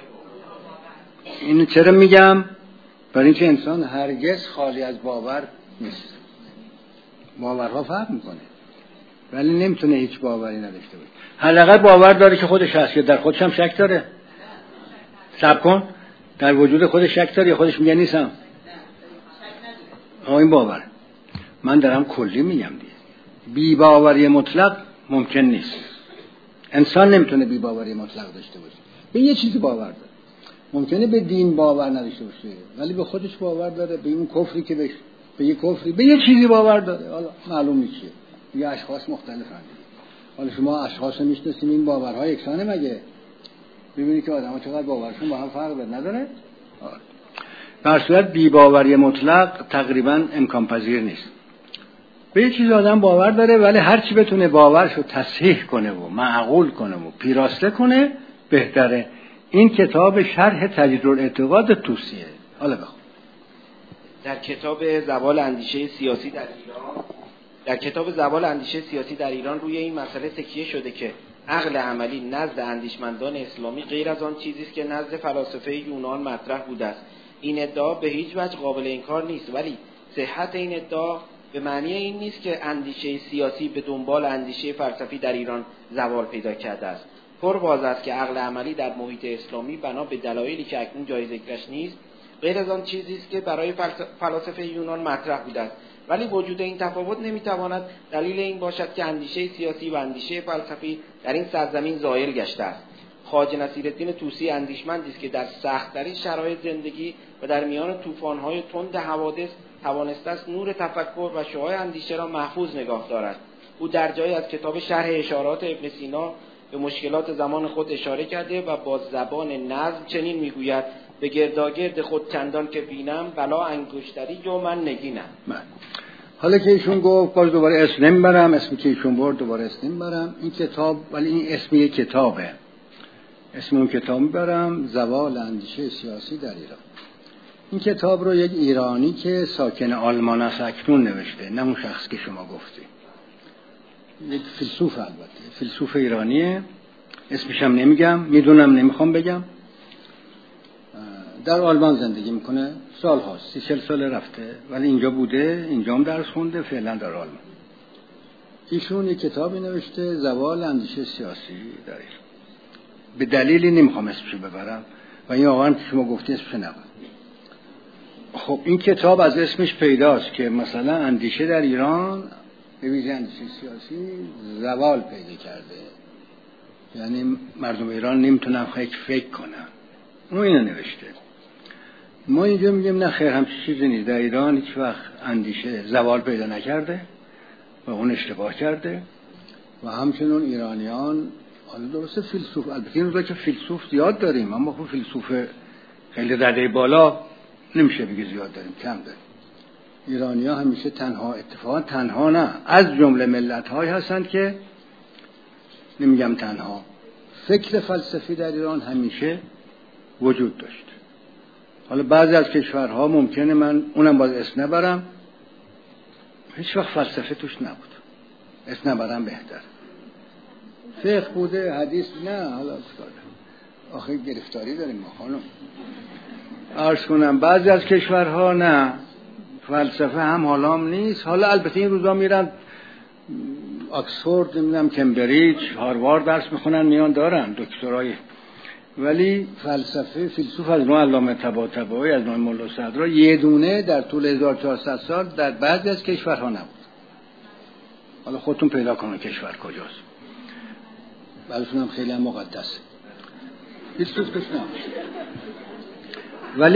اینو چرا میگم؟ برای اینکه انسان هرگز خالی از باور نیست. باورها فرق میکنه، ولی نمیتونه هیچ باوری نداشته باشه. حداقل باور داره که خودش هست، که در خودش هم شک داره. صبر کن، در وجود خودش شک داره یا خودش میگه نیستم؟ این باور. من دارم کلی میگم دیگه. بی باوری مطلق ممکن نیست. انسان نمیتونه بی باوری مطلق داشته باشه. به یه چیزی باور داره. ممکنه به دین باور نداشته باشه، ولی به خودش باور داره، به اون کفری که به یه کفری، به یه چیزی باور داره. حالا معلوم نیست چیه. یه اشخاص مختلفن. حالا شما اشخاص رو میشناسین، این باورها یکسانه مگه؟ ببینید که آدم‌ها چقدر باورشون با هم فرق نداره. در صورت بی باوری مطلق تقریبا امکان پذیر نیست. به یه چیز آدم باور داره، ولی هر چی بتونه باورشو تصحیح کنه و معقول کنه و پیراسته کنه بهتره. این کتاب شرح تجدید الاعتقاد توصیه. حالا بخون. در کتاب زوال اندیشه سیاسی در ایران روی این مسئله تکیه شده که عقل عملی نزد اندیشمندان اسلامی غیر از آن چیزی است که نزد فلاسفه یونان مطرح بوده است. این ادعا به هیچ وجه قابل انکار نیست، ولی صحت این ادعا به معنی این نیست که اندیشه سیاسی به دنبال اندیشه فلسفی در ایران زوال پیدا کرده است. پرواضح است که عقل عملی در محیط اسلامی بنا به دلایلی که اکنون جای ذکرش نیست غیر از آن چیزی است که برای فلاسفه یونان مطرح بوده است، ولی وجود این تفاوت نمیتواند دلیل این باشد که اندیشه سیاسی و اندیشه فلسفی در این سرزمین زائل گشته است. خواجه نصیرالدین طوسی اندیشمندی است که در سخت‌ترین شرایط زندگی و در میان طوفان‌های تند حوادث توانسته است نور تفکر و شعاع اندیشه را محفوظ نگاه دارد. او در جایی از کتاب شرح اشارات ابن سینا به مشکلات زمان خود اشاره کرده و با زبان نظم چنین میگوید: به گرداگرد خود چندان که بینم بلا انگشتری جو من نگینم. حالا که ایشون گفت باز دوباره اسم نمیبرم، اسمی که ایشون برد دوباره اسم نمیبرم، این کتاب ولی این اسم یک کتابه، اسم اون کتاب میبرم زوال اندیشه سیاسی در ایران. این کتاب رو یک ایرانی که ساکن آلمان است اکنون نوشته، نه اون شخص که شما گفتی، یک فیلسوف، البته فیلسوف ایرانیه، اسمش هم نمیگم، میدونم نمیخوام بگم. در آلمان زندگی میکنه، سال هاست 30-40 سال رفته، ولی اینجا بوده، اینجا هم درس خونده، فعلا در آلمان. ایشون یک کتابی نوشته زوال اندیشه سیاسی در ایران. به دلیلی نمیخوام اسمشو ببرم و این آقا که شما گفتی اسمش نبر. خب این کتاب از اسمش پیداست که مثلا اندیشه در ایران به ویژه اندیشه سیاسی زوال پیدا کرده، یعنی مردم ایران نمیتونن فکر کنن. اون اینو نوشته. ما اینجا میگیم نه خیر، همچین چیزی نیست. در ایران هیچ وقت اندیشه زوال پیدا نکرده و اون اشتباه کرده و همچنین ایرانیان، حالا درسته فیلسوف، البته این روزا که فیلسوف زیاد داریم، اما خب فیلسوف خیلی رده بالا نمیشه بگه زیاد داریم، کم داریم. ایرانی‌ها همیشه تنها، اتفاقا تنها نه، از جمله ملت‌هایی هستند که، نمیگم تنها، فکر فلسفی در ایران همیشه وجود داشت. حالا بعضی از کشورها ممکنه من اونم باز اسم نبرم، هیچ وقت فلسفه توش نبود، اسم نبرم بهتر. فقه بوده، حدیث نه. حالا آخه گرفتاری داریم ما خانم. عرض کنم بعضی از کشورها نه، فلسفه هم حالام نیست. حالا البته این روزا میرن آکسفورد، نمیدونم کمبریج، هاروارد درس میخونن، میان دارن دکترای، ولی فلسفه فیلسوف از نوع علامه طباطبایی، از نوع ملا صدرا یه دونه در طول 1400 سال در بعضی از کشورها نبود. حالا خودتون پیدا کنن کشور کجاست، بعضیشون هم خیلی هم مقدسه، فیلسوف توش نبود. ولی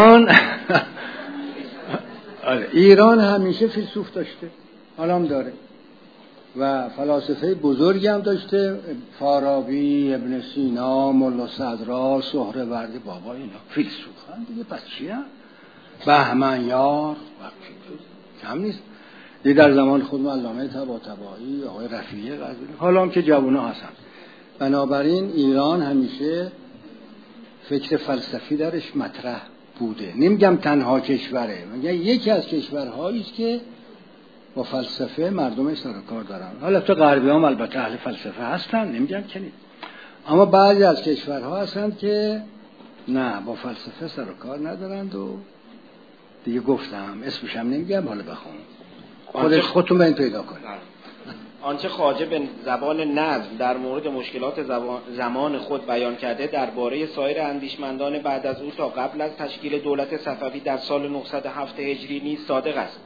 ایران همیشه فیلسوف داشته، حالا هم داره و فلاسفه بزرگی هم داشته، فارابی، ابن سینا، ملا صدرا، سهروردی، بابا اینا فیلسوف هم دیگه. پس چی هم؟ بهمنیار کم نیست. یه در زمان خود علامه طباطبایی، آقای رفیعی قزوینی، حالا هم که جوونا هستن. بنابراین ایران همیشه فکر فلسفی درش مطرح بوده. نمیگم تنها کشوره، میگم یکی از کشورهایی است که با فلسفه مردمش سر و کار دارن. حالا تو غربی هم البته اهل فلسفه هستن، نمیگم که نیست، اما بعضی از کشورها هستن که نه، با فلسفه سر و کار ندارند و دیگه گفتم اسمش هم نمیگم، حالا بخون خودتون این پیدا کنید. آنچه خواجه به زبان نظم در مورد مشکلات زمان خود بیان کرده درباره سایر اندیشمندان بعد از او تا قبل از تشکیل دولت صفوی در سال 907 هجری نیز صادق است.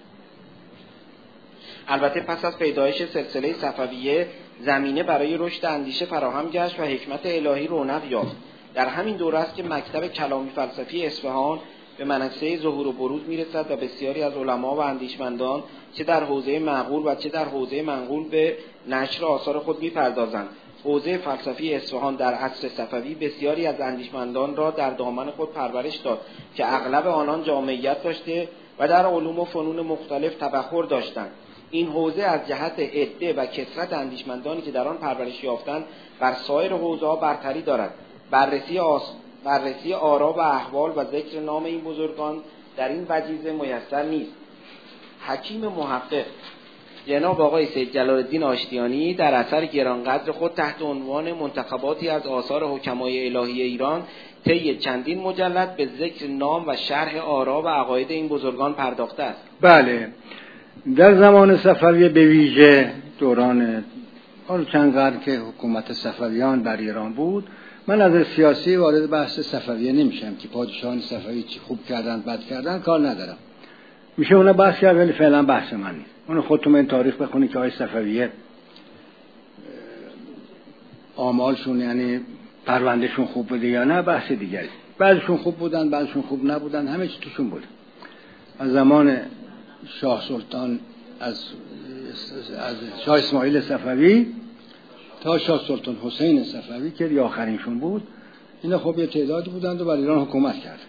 البته پس از پیدایش سلسله صفویه زمینه برای رشد اندیشه فراهم گشت و حکمت الهی رونق یافت. در همین دوره است که مکتب کلامی فلسفی اصفهان به منصه ظهور و بروز میرسد و بسیاری از علما و اندیشمندان چه در حوزه معقول و چه در حوزه منقول به نشر آثار خود میپردازند. حوزه فلسفی اصفهان در عصر صفوی بسیاری از اندیشمندان را در دامن خود پرورش داد که اغلب آنان جامعیت داشته و در علوم و فنون مختلف تبحر داشتند. این حوزه از جهت عده و کثرت اندیشمندانی که در آن پرورش یافتند بر سایر حوزه‌ها برتری دارد. بررسی آرا و احوال و ذکر نام این بزرگان در این وجیزه میسر نیست. حکیم محقق جناب آقای سید جلال الدین آشتیانی در اثر گرانقدر خود تحت عنوان منتخباتی از آثار حکمای الهی ایران طی چندین مجلد به ذکر نام و شرح آرا و عقاید این بزرگان پرداخته است. بله، در زمان صفویه به ویژه دوران چند قرن که حکومت صفویان بر ایران بود، من از سیاسی وارد بحث صفویه نمیشم که پادشاهان صفوی چی خوب کردن بد کردن، کار ندارم، میشه اونا بحث کرد، ولی فعلا بحث من نیست. اون خودتون این تاریخ بخونید که آقای صفویه آمالشون یعنی پروندهشون خوب بوده یا نه، بحث دیگری. بعضشون خوب بودن، بعضشون خوب نبودن، همه چی توشون بود. از زمان شاه سلطان از شاه اسماعیل صفوی تا شاه سلطان حسین صفوی که دی آخرینشون بود، اینا خب یه تعدادی بودند و بر ایران حکومت کرد.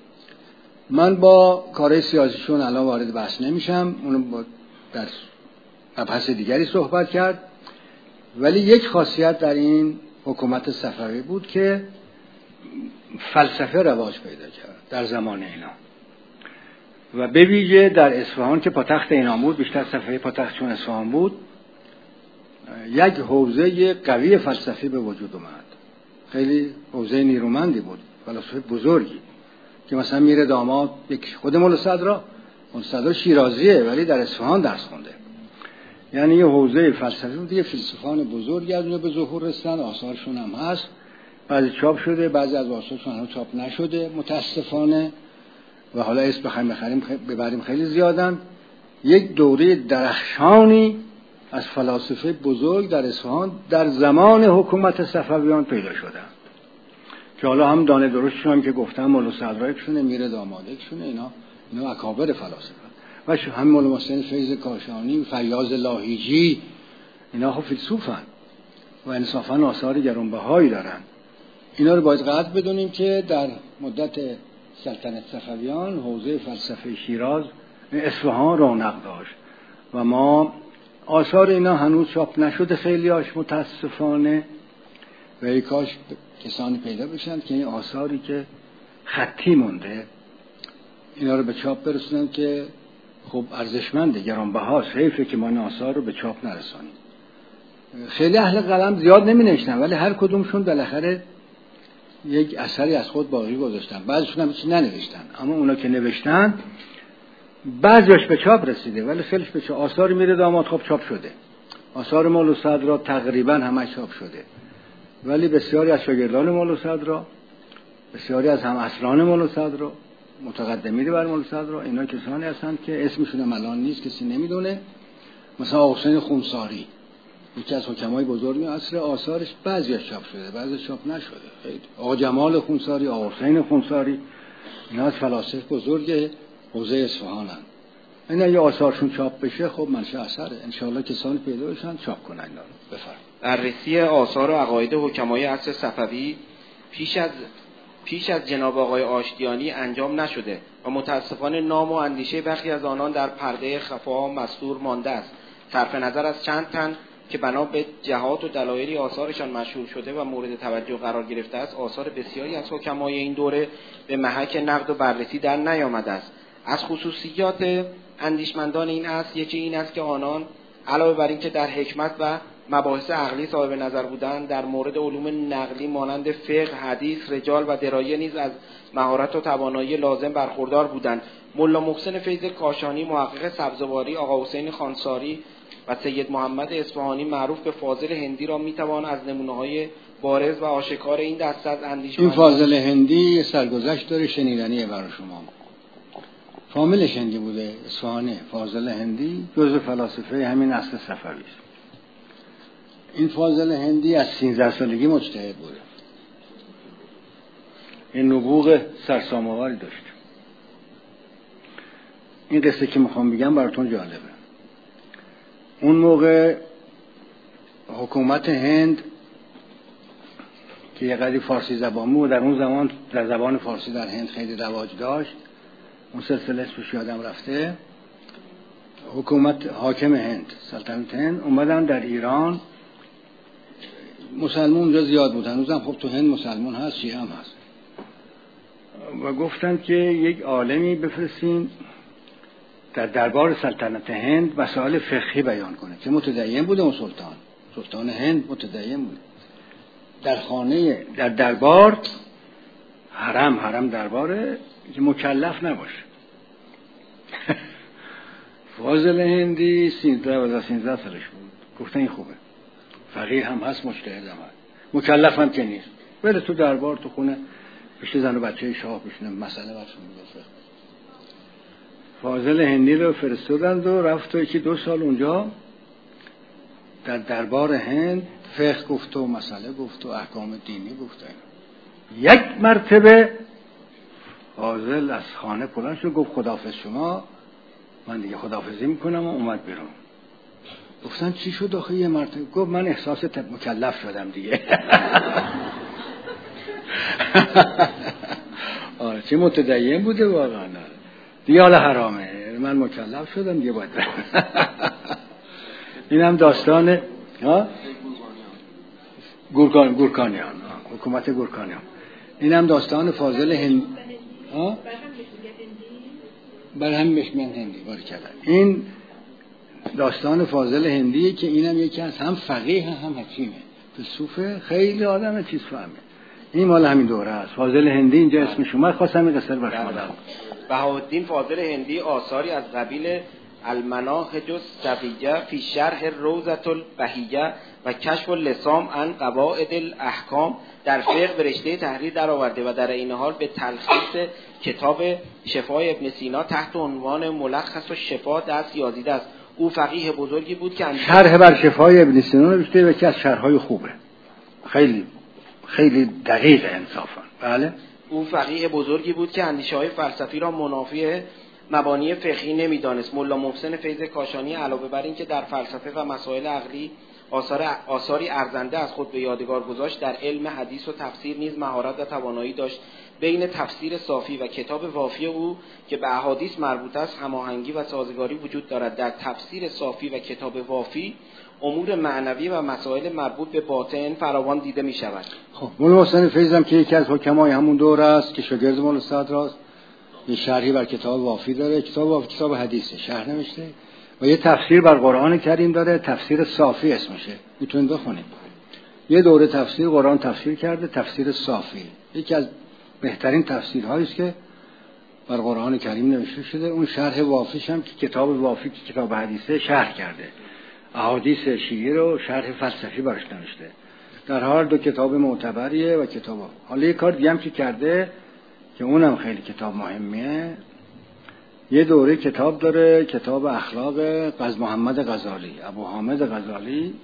من با کارهای سیاسیشون الان وارد بحث نمیشم، اونو در مبحث دیگری صحبت کرد. ولی یک خاصیت در این حکومت صفوی بود که فلسفه رواج پیدا کرد در زمان اینا و به ویژه در اصفهان که پایتخت اینا بود، بیشتر صفوی پایتختشون اصفهان بود، یک حوزه قوی فلسفی به وجود اومد. خیلی حوزه نیرومندی بود، فلسفه بزرگی که مثلا میر داماد، خود مولا صدرا شیرازیه ولی در اصفهان درس خونده، یعنی یه حوزه فلسفی بود. یه فیلسوفان بزرگی از اونها به ظهور رسیدن، آثارشون هم هست، بعضی چاپ شده، بعضی از آثارشون هم چاپ نشده متاسفانه، و حالا اسم بخوایم ببریم خیلی زیادن. یک دوره درخشانی از فلاسفه بزرگ در اصفهان در زمان حکومت صفویان پیدا شدند که حالا هم دانه درشتشون هم که گفتم مولا صدرا یکشونه، میر داماد یکشونه، اینا اکابر فلاسفه و هم مولا محسن فیض کاشانی، فیاض لاهیجی، اینا خب فیلسوفن و انصافا آثار گرانبهایی دارن. اینا رو باید قدر بدونیم که در مدت سلطنت صفویان حوزه فلسفه شیراز اصفهان رونق داشت و ما آثار اینا هنوز چاپ نشده خیلیاش متاسفانه، و ای کاش کسانی پیدا بشن که این آثاری که خطی مونده اینا رو به چاپ برسونن که خب ارزشمنده، گرانبهاست، حیفه که ما این آثار رو به چاپ نرسانیم. خیلی اهل قلم زیاد نمی نوشتن ولی هر کدومشون بالاخره یک اثری از خود باقی گذاشتن، بعضیشون هم چیزی ننوشتن، اما اونا که نوشتن بعضیش به چاپ رسیده ولی خیلیش به چاپ. آثار میر داماد خب چاپ شده، آثار مولا صدرا تقریبا همه چاپ شده، ولی بسیاری از شاگردان مولا صدرا، بسیاری از هم اصلان مولا صدرا، متقدمین بر مولا صدرا، اینا کسانی هستند که اسمشون هم الان نیست، کسی نمیدونه. مثلا آقا حسین خونساری یکی از حکمای بزرگ عصر، آثارش بعضیش چاپ شده بعضیش چاپ نشده. خیلی آقا جمال خونساری، آقا حسین خونساری، اینا از فلاسفه بزرگ حوزه اصفهانن. اینا یه آثارشون چاپ بشه خب منشه اثره، انشاءالله کسانی پیدا بشن چاپ کنن اینا رو. بفرمایید. بررسی آثار و عقاید حکمای عصر صفوی پیش از جناب آقای آشتیانی انجام نشده و متاسفانه نام و اندیشه برخی از آنان در پرده خفا مستور مانده است. صرف نظر از چند تن که بنا به جهات و دلایلی آثارشان مشهور شده و مورد توجه قرار گرفته است، آثار بسیاری از حکمای این دوره به محک نقد و بررسی در نیامده است. از خصوصیات اندیشمندان این عصر یکی این است که آنان علاوه بر اینکه در حکمت و مباحث عقلی صاحب نظر بودند، در مورد علوم نقلی مانند فقه، حدیث، رجال و درایه نیز از مهارت و توانایی لازم برخوردار بودند. مولا محسن فیض کاشانی، محقق سبزواری، آقا حسین خانساری و سید محمد اصفهانی معروف به فاضل هندی را میتوان از نمونه‌های بارز و آشکار این دسته از اندیشمندان. این فاضل هندی سرگذشت داره شنیدنیه برای شما. فامیلش هندی بوده، اصفهانی. فاضل هندی جزء فلاسفه همین اصل صفوی است. این فاضل هندی از 13 سالگی مجتهد بوده. این نبوغ سرسام‌آوری داشت. این قصه که میخوام بگم براتون جالبه. اون موقع حکومت هند که یه قدری فارسی زبان بود، در اون زمان در زبان فارسی در هند خیلی رواج داشت، اون سلسله اسمش یادم رفته، حکومت حاکم هند، سلطنت هند اومدن در ایران. مسلمان اونجا زیاد بود، هنوزم خب تو هند مسلمان هست، شیعه هم هست، و گفتن که یک عالمی بفرستین در دربار سلطنت هند مسائل فقهی بیان کنه که متدین بوده اون سلطان هند متدین بود. در خانه در دربار حرم درباره که مکلف نباشه. فاضل هندی 13 سالش بود. گفتن این خوبه، فقیه هم هست، مجتهد هم هست، مکلف هم که نیست، بره تو دربار تو خونه پیش زن و بچه شاه بشینه مسئله برشون میگه. فاضل هندی رو فرستادند و رفت و 2 سال اونجا در دربار هند فقه گفت و مسئله گفت و احکام دینی گفت. یک مرتبه فاضل از خانه بلند شد گفت خداحافظ شما، من دیگه خداحافظی میکنم و اومد بیرون. گفتن چی شد آخه یه مرتبه؟ گفت من احساس مکلف شدم دیگه. آره چه متدین بوده واقعا دیگه، حالا حرامه، من مکلف شدم دیگه باید برم. این هم داستان گورکانیان، حکومت گورکانیان. این هم داستان فاضل هند. برهم مشمن هندی بارکلا. این داستان فاضل هندیه که اینم یکی از هم فقیه هم حکیمه، فیلسوفه، خیلی آدم چیز فهمه. این مال همین دوره است. فاضل هندی اینجا اسمش اومد، خواستم این قصه رو برشما بگم. بهاءالدین فاضل هندی آثاری از قبیل المناهج الصفیه فی شرح روضة البهیه و کشف اللسام عن قواعد الاحکام در فقه به رشته تحریر درآورده و در این حال به تلخیص کتاب شفای ابن سینا تحت عنوان ملخص و شفا دست یازیده است. او فقیه بزرگی بود که شرح بر شفای ابن سینا نوشته و یکی از شرح‌های خوبه، خیلی خیلی دقیق انصافا. بله. او فقیه بزرگی بود که اندیشه‌های فلسفی را منافی مبانی فقهی نمی‌دانست. ملا محسن فیض کاشانی علاوه بر این که در فلسفه و مسائل عقلی آثاری ارزنده از خود به یادگار گذاشت، در علم حدیث و تفسیر نیز مهارت و توانایی داشت. بین تفسیر صافی و کتاب وافی او که به احادیث مربوط است هماهنگی و سازگاری وجود دارد. در تفسیر صافی و کتاب وافی امور معنوی و مسائل مربوط به باطن فراوان دیده می شود. خب مولا محسن فیض هم که یکی از حکمای همون دوره است که شاگرد مولا صدراست، یه شرحی بر کتاب وافی داره. کتاب وافی کتاب حدیثه، شرح نوشته، و یه تفسیر بر قرآن کریم داره، تفسیر صافی اسمشه، میتونید بخونید. یه دوره تفسیر قرآن تفسیر کرده، تفسیر صافی یکی از بهترین تفسیرهایی است که بر قرآن کریم نوشته شده. اون شرح وافیش هم که کتاب وافی که کتاب حدیثه شرح کرده، احادیث شیعه رو شرح فلسفی برش نوشته. در حال 2 کتاب معتبریه و کتاب. حالا یه کار دیگه هم که کرده که اونم خیلی کتاب مهمیه، یه دوره کتاب داره، کتاب اخلاق محمد غزالی، ابو حامد غزالی،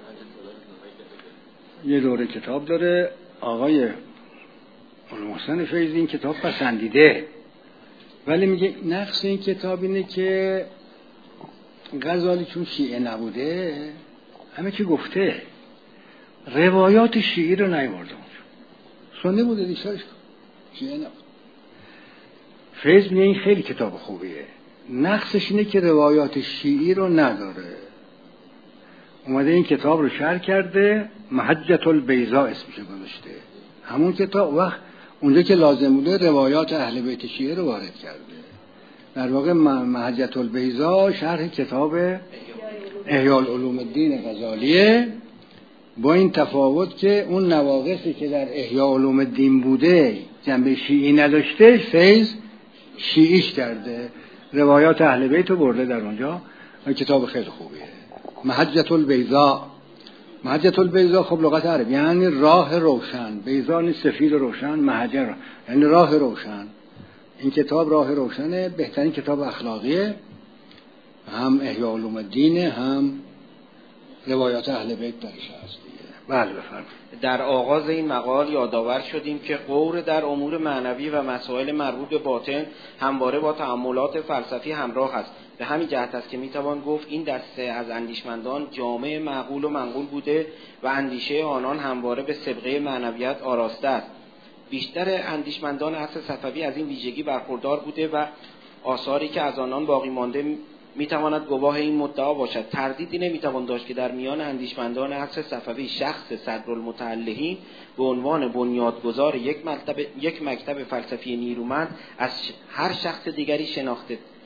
یه دوره کتاب داره. آقای مولا محسن فیضی این کتاب پسندیده، ولی میگه نقص این کتاب اینه که غزالی چون شیعه نبوده، همه که گفته روایات شیعی رو نیاورده، سنی بوده دیشارش شیعه نبود. فیض میگه این خیلی کتاب خوبیه، نقصش اینه که روایات شیعی رو نداره. اومده این کتاب رو شرح کرده، محجة البیضاء اسمش گذاشته. همون کتاب وقت اونجا که لازم بوده روایات اهل بیت شیعه رو وارد کرده. در واقع محجة البیضاء شرح کتاب احیاء علوم الدین غزالیه، با این تفاوت که اون نواقصی که در احیاء علوم الدین بوده جنبه شیعی نداشته، فیض شیعیش کرده، روایات اهل بیت رو برده در اونجا. کتاب خیلی خوبیه، محجة البیضاء. محجة البیضاء خب لغت عربی یعنی راه روشن، بیضاء نیست سفید روشن، محجر یعنی راه روشن. این کتاب راه روشنه، بهترین کتاب اخلاقیه، هم احیاء علوم الدین هم روایات اهل بیت درش هست. بله بفرمایید. در آغاز این مقال یادآور شدیم که غور در امور معنوی و مسائل مربوط به باطن همواره با تأملات فلسفی همراه است. به همین جهت است که میتوان گفت این دسته از اندیشمندان جامع معقول و منقول بوده و اندیشه آنان همواره به سابقه معنویت آراسته است. بیشتر اندیشمندان عصر صفوی از این ویژگی برخوردار بوده و آثاری که از آنان باقی مانده میتواند گواه این مدعا باشد. تردیدی نمیتوان داشت که در میان اندیشمندان عصر صفوی شخص صدرالمتعلقین به عنوان بنیادگذار یک مکتب فلسفی نیرومند از هر شخص دیگری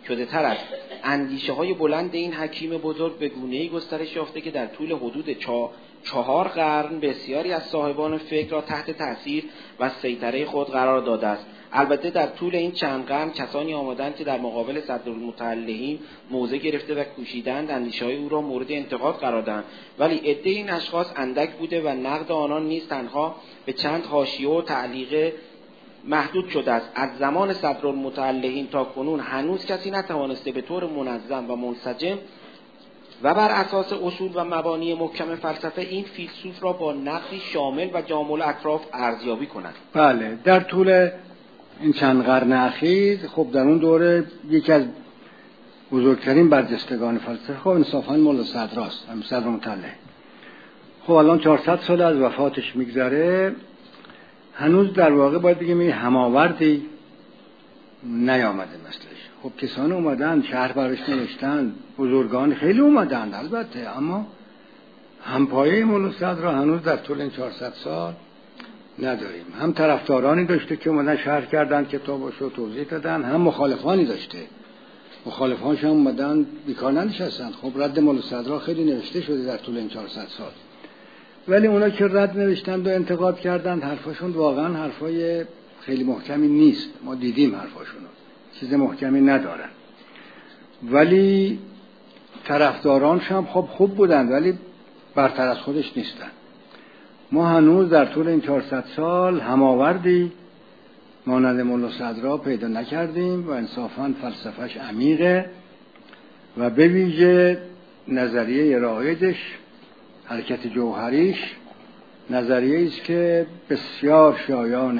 شده تر است. اندیشه های بلند این حکیم بزرگ به گونه‌ای گسترش یافته که در طول حدود 4 قرن بسیاری از صاحبان فکر را تحت تأثیر و سیطره خود قرار داده است. البته در طول این چند قرن کسانی آمدند که در مقابل صدرالمتعلقین موضع گرفته و کوشیدند اندیشه‌های او را مورد انتقاد قرار دهند، ولی عده این اشخاص اندک بوده و نقد آنان نیز تنها به چند حاشیه و تعلیق محدود شده است. از زمان صدرالمتعلقین تا کنون هنوز کسی نتوانسته به طور منظم و منسجم و بر اساس اصول و مبانی محکم فلسفه این فیلسوف را با نقدی شامل و جامع الاطراف ارزیابی کند. بله، در طول این چند قرن اخیر خب در اون دوره یکی از بزرگترین برجستگان فلسفه خب انصافاً مولا صدراست، هم صدرالمتعلق. خب الان 400 سال از وفاتش میگذره، هنوز در واقع باید بگیم این هماوردی نیامده مثلش. خب کسان اومدن شهر برش نوشتن، بزرگان خیلی اومدن البته، اما همپایه مولا صدر هنوز در طول این 400 سال نداریم. هم طرفدارانی داشته که اومدن شرح کردن کتاباشو توضیح دادن، هم مخالفانی داشته، مخالفانش هم اومدن بیکار ننشستن. خب رد مولا صدر خیلی نوشته شده در طول این 400 سال، ولی اونا که رد نوشتند و انتقاد کردند حرفاشون واقعا حرفای خیلی محکمی نیست. ما دیدیم حرفاشونو، چیز محکمی ندارن، ولی طرفدارانش هم خب خوب بودند ولی برتر از خودش نیستن. ما هنوز در طول این 400 سال هماوردی مانند مولا صدرا پیدا نکردیم و انصافاً فلسفهش عمیقه و به ویژه نظریه رایجش، حرکت جوهریش، نظریه است که بسیار شایان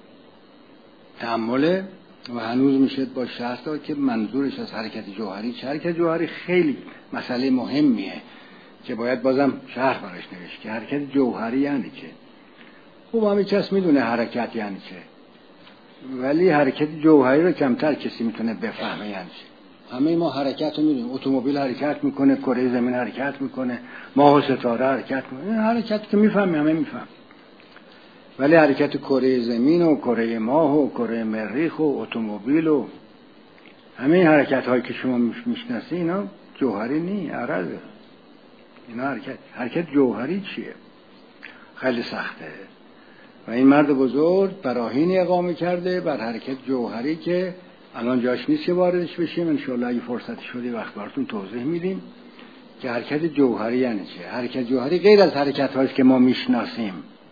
تأمله و هنوز میشه با شرح داد که منظورش از حرکت جوهری چه. حرکت جوهری خیلی مسئله مهمیه که باید بازم شرح براش نوشت که حرکت جوهری یعنی چه. خوب همه کس میدونه حرکت یعنی چه، ولی حرکت جوهری رو کمتر کسی میتونه بفهمه یعنی چه. همه ما حرکت رو میدونیم، اتومبیل حرکت میکنه، کره زمین حرکت میکنه، ماه و ستاره حرکت میکنه. این حرکت که میفهمیم، همه میفهم، ولی حرکت کره زمین و کره ماه و کره مریخ و اتومبیل و همه این حرکت هایی که شما میشناسی اینا جوهری نی، عرضه. اینا حرکت جوهری چیه؟ خیلی سخته و این مرد بزرگ براهین اقامه کرده بر حرکت جوهری که الان جاش نیست که واردش بشیم، انشاءالله اگه فرصتی شدی وقت براتون توضیح میدیم که حرکت جوهری یعنی چه. حرکت جوهری غیر از حرکت هاست که ما میشناسیم،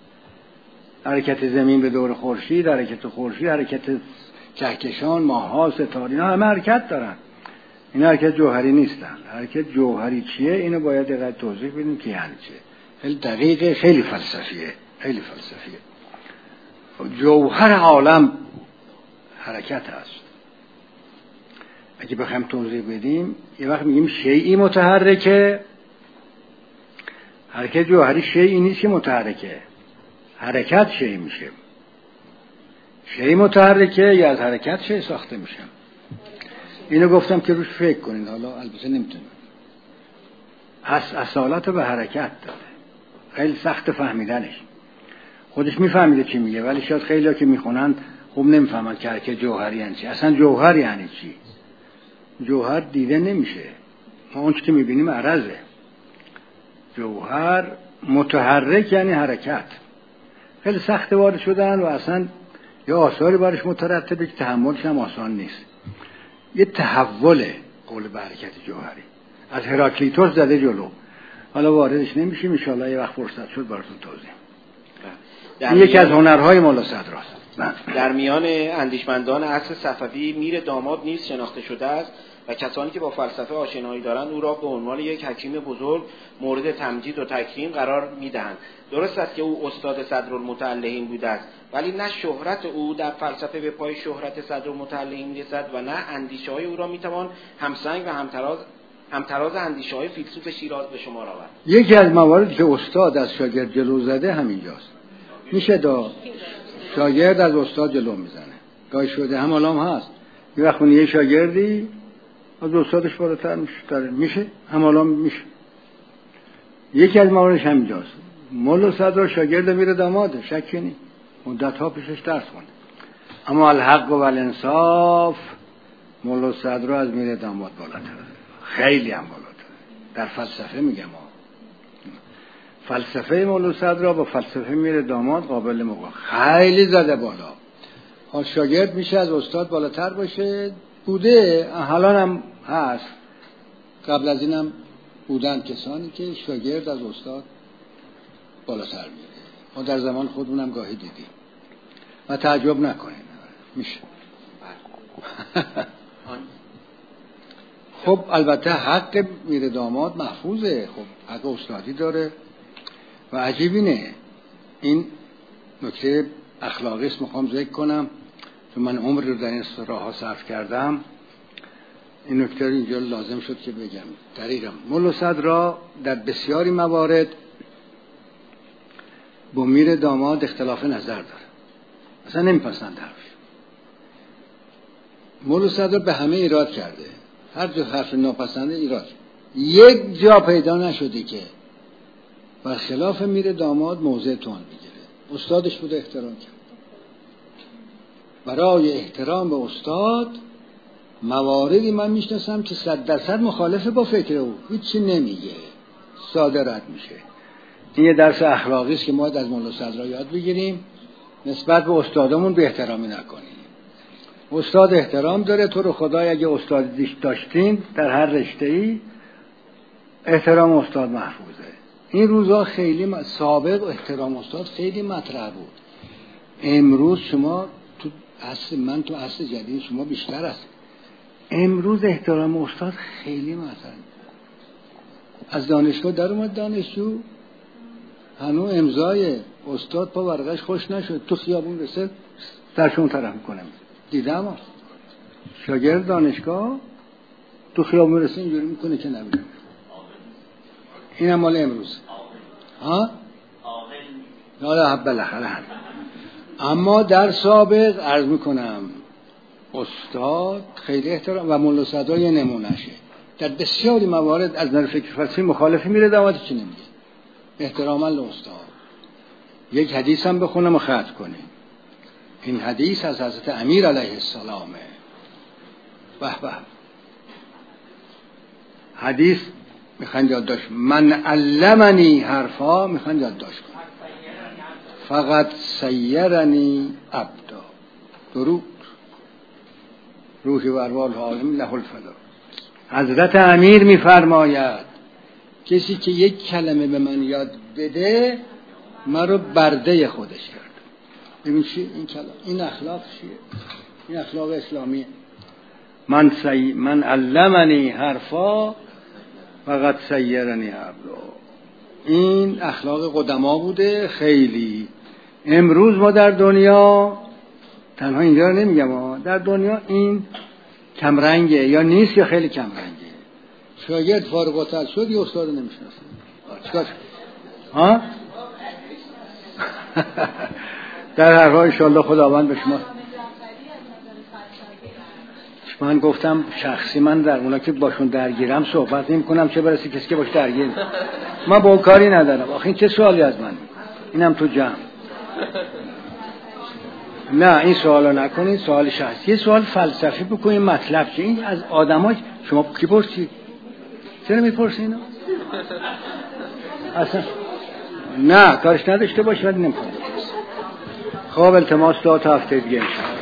حرکت زمین به دور خورشید، حرکت خورشید، حرکت کهکشان، ماه‌ها، ستاره، اینا همه حرکت دارن. این حرکت جوهری نیستن. حرکت جوهری چیه؟ اینو باید دقیق توضیح بدیم که یعنی چه. خیلی دقیقه، خیلی فلسفیه، خیلی فلسفیه. جوهر عالم حرکت هست. اگه بخوایم توضیح بدیم یه وقت میگیم شیئی متحرکه. حرکت جوهری شیئی نیست که متحرکه، حرکت شیئی میشه. شیئی متحرکه یا از حرکت شیئی ساخته میشه. اینو گفتم که روش فکر کنید. حالا البته نمیتونم، اصالت رو به حرکت داره، خیلی سخت فهمیدنش. خودش میفهمیده چی میگه ولی شاید خیلی ها که میخونند خوب نمیفهمند که حرکت جوهری یعنی چی. اصلا جوهر یعنی چی؟ جوهر دیده نمیشه، ما اون که میبینیم عرضه. جوهر متحرک یعنی حرکت. خیلی سخت وارد شدن و اصلا یه آثاری برش مترتبه که تحملش هم آسان نیست. یه تحوله قول به حرکت جوهری، از هراکلیتوس زده جلو. حالا واردش نمیشیم، ان شاءالله یه وقت فرصت شد براتون توضیح. این یکی از هنرهای مولا صدراست. در میان اندیشمندان عصر صفوی میر داماد نیز شناخته شده است و کسانی که با فلسفه آشنایی دارند او را به عنوان یک حکیم بزرگ مورد تمجید و تکریم قرار میدهند. درست است که او استاد صدرالمتعلقین بوده است، ولی نه شهرت او در فلسفه به پای شهرت صدرالمتعلقین میرسد و نه اندیشه‌های او را میتوان همسنگ و همتراز اندیشه‌های فیلسوف شیراز به شمار آورد. یکی از مواردی که استاد از شاگرد جلو زده همینجاست. میشه شاگرد از استاد جلو میزنه، گاهی شده هم الان هست. یه وقت یه شاگردی از استادش بالاتر میشه، هم الان میشه. یکی از مواردش همینجاست. مولا صدر شاگرد میره داماده، شکی نیست، مدت ها پیشش درس خونده. اما الحق و الانصاف مولا صدرا از میر داماد بالاتره، خیلی هم بالاتره. در فلسفه میگم فلسفه مولا صدرا با فلسفه میر داماد قابل مقایسه، خیلی زده بالا. حال شاگرد میشه از استاد بالاتر باشه، بوده، الان هم هست، قبل از اینم بودن کسانی که شاگرد از استاد بالاتر میره. ما در زمان خودمونم گاهی دیدیم و تعجب نکنین، میشه. خب البته حق میر داماد محفوظه، خب حق استادی داره و عجیب اینه، این نکته اخلاقی است میخوام ذکر کنم، چون من عمر رو در این راه ها صرف کردم، این نکته رو اینجا لازم شد که بگم. دقیقاً مولا صدرا در بسیاری موارد با میر داماد اختلاف نظر داره، اصلا نمیپسند حرف. مولا صدرا به همه ایراد کرده، هر جا حرف ناپسنده ایراد، یک جا پیدا نشده که برخلاف میر داماد موضع تون بگیره. استادش بوده، احترام کرد. برای احترام به استاد مواردی من میشناسم که 100% مخالفه با فکر او، هیچی نمیگه، ساده رد میشه. این یه درس اخلاقی است که ما از مولا صدرا یاد بگیریم، نسبت به استادمون به احترامی نکنیم. استاد احترام داره، تو رو خدای اگه استاد داشتین در هر رشته‌ای احترام استاد محفوظه. این روزا خیلی سابق احترام استاد خیلی مطرح بود، امروز شما تو عصر من تو عصر جدید شما بیشتر است. امروز احترام استاد خیلی مطرح. از دانشگاه در اومد دانشجو، هنوز امضای استاد پا ورقش خوش نشد، تو خیابون رسید سرشون طرف میکنم. دیدم شاگرد دانشگاه تو خیابون رسید اینجوری میکنه که نبینم. این هم مال امروز ها؟ نه بالاخره هم. اما در سابق عرض میکنم استاد خیلی احترام و مولا صدرا یه نمونهشه. در بسیاری موارد از نظر فکر فلسفی مخالفی میره، دعوت چی نمیگه، احتراما لاستاد. یک حدیث هم بخونم و ختم کنیم. این حدیث از حضرت امیر علیه السلامه. به به، حدیث میخواین یادداشت، من علمنی حرفا میخواین یادداشت کنم، فقط سیرنی عبدا. درود روحی و ارواح العالمین له الفدا. حضرت امیر میفرماید کسی که یک کلمه به من یاد بده من رو برده خودش کرد. ببین چی این کلام، این اخلاق چیه؟ این اخلاق اسلامیه. من علمنی حرفا فقط سیرنی عبدا. این اخلاق قدما بوده خیلی. امروز ما در دنیا، تنها اینجا رو نمیگم، در دنیا این کمرنگه یا نیست یا خیلی کمرنگه. شاگرد فارغ التحصیل شد یه استاد نمیشناسه، چیکار ها؟ در هر حال ان شاء الله خداوند به شما. من گفتم شخصی من در اونا که باشون درگیرم صحبت نمی کنم، چه برسی کسی که باش درگیر من با کاری ندارم. آخه این چه سوالی از من؟ اینم تو جمع. نه این سوالو نکنید، سوال شخصی. یه سوال فلسفی بکنید، مطلب چیه؟ این از آدمای شما کی پرسید؟ چرا میپرسی اینو؟ اصلا نه کارش نداشته باشید نمیخوام. خب التماس تا هفته دیگه.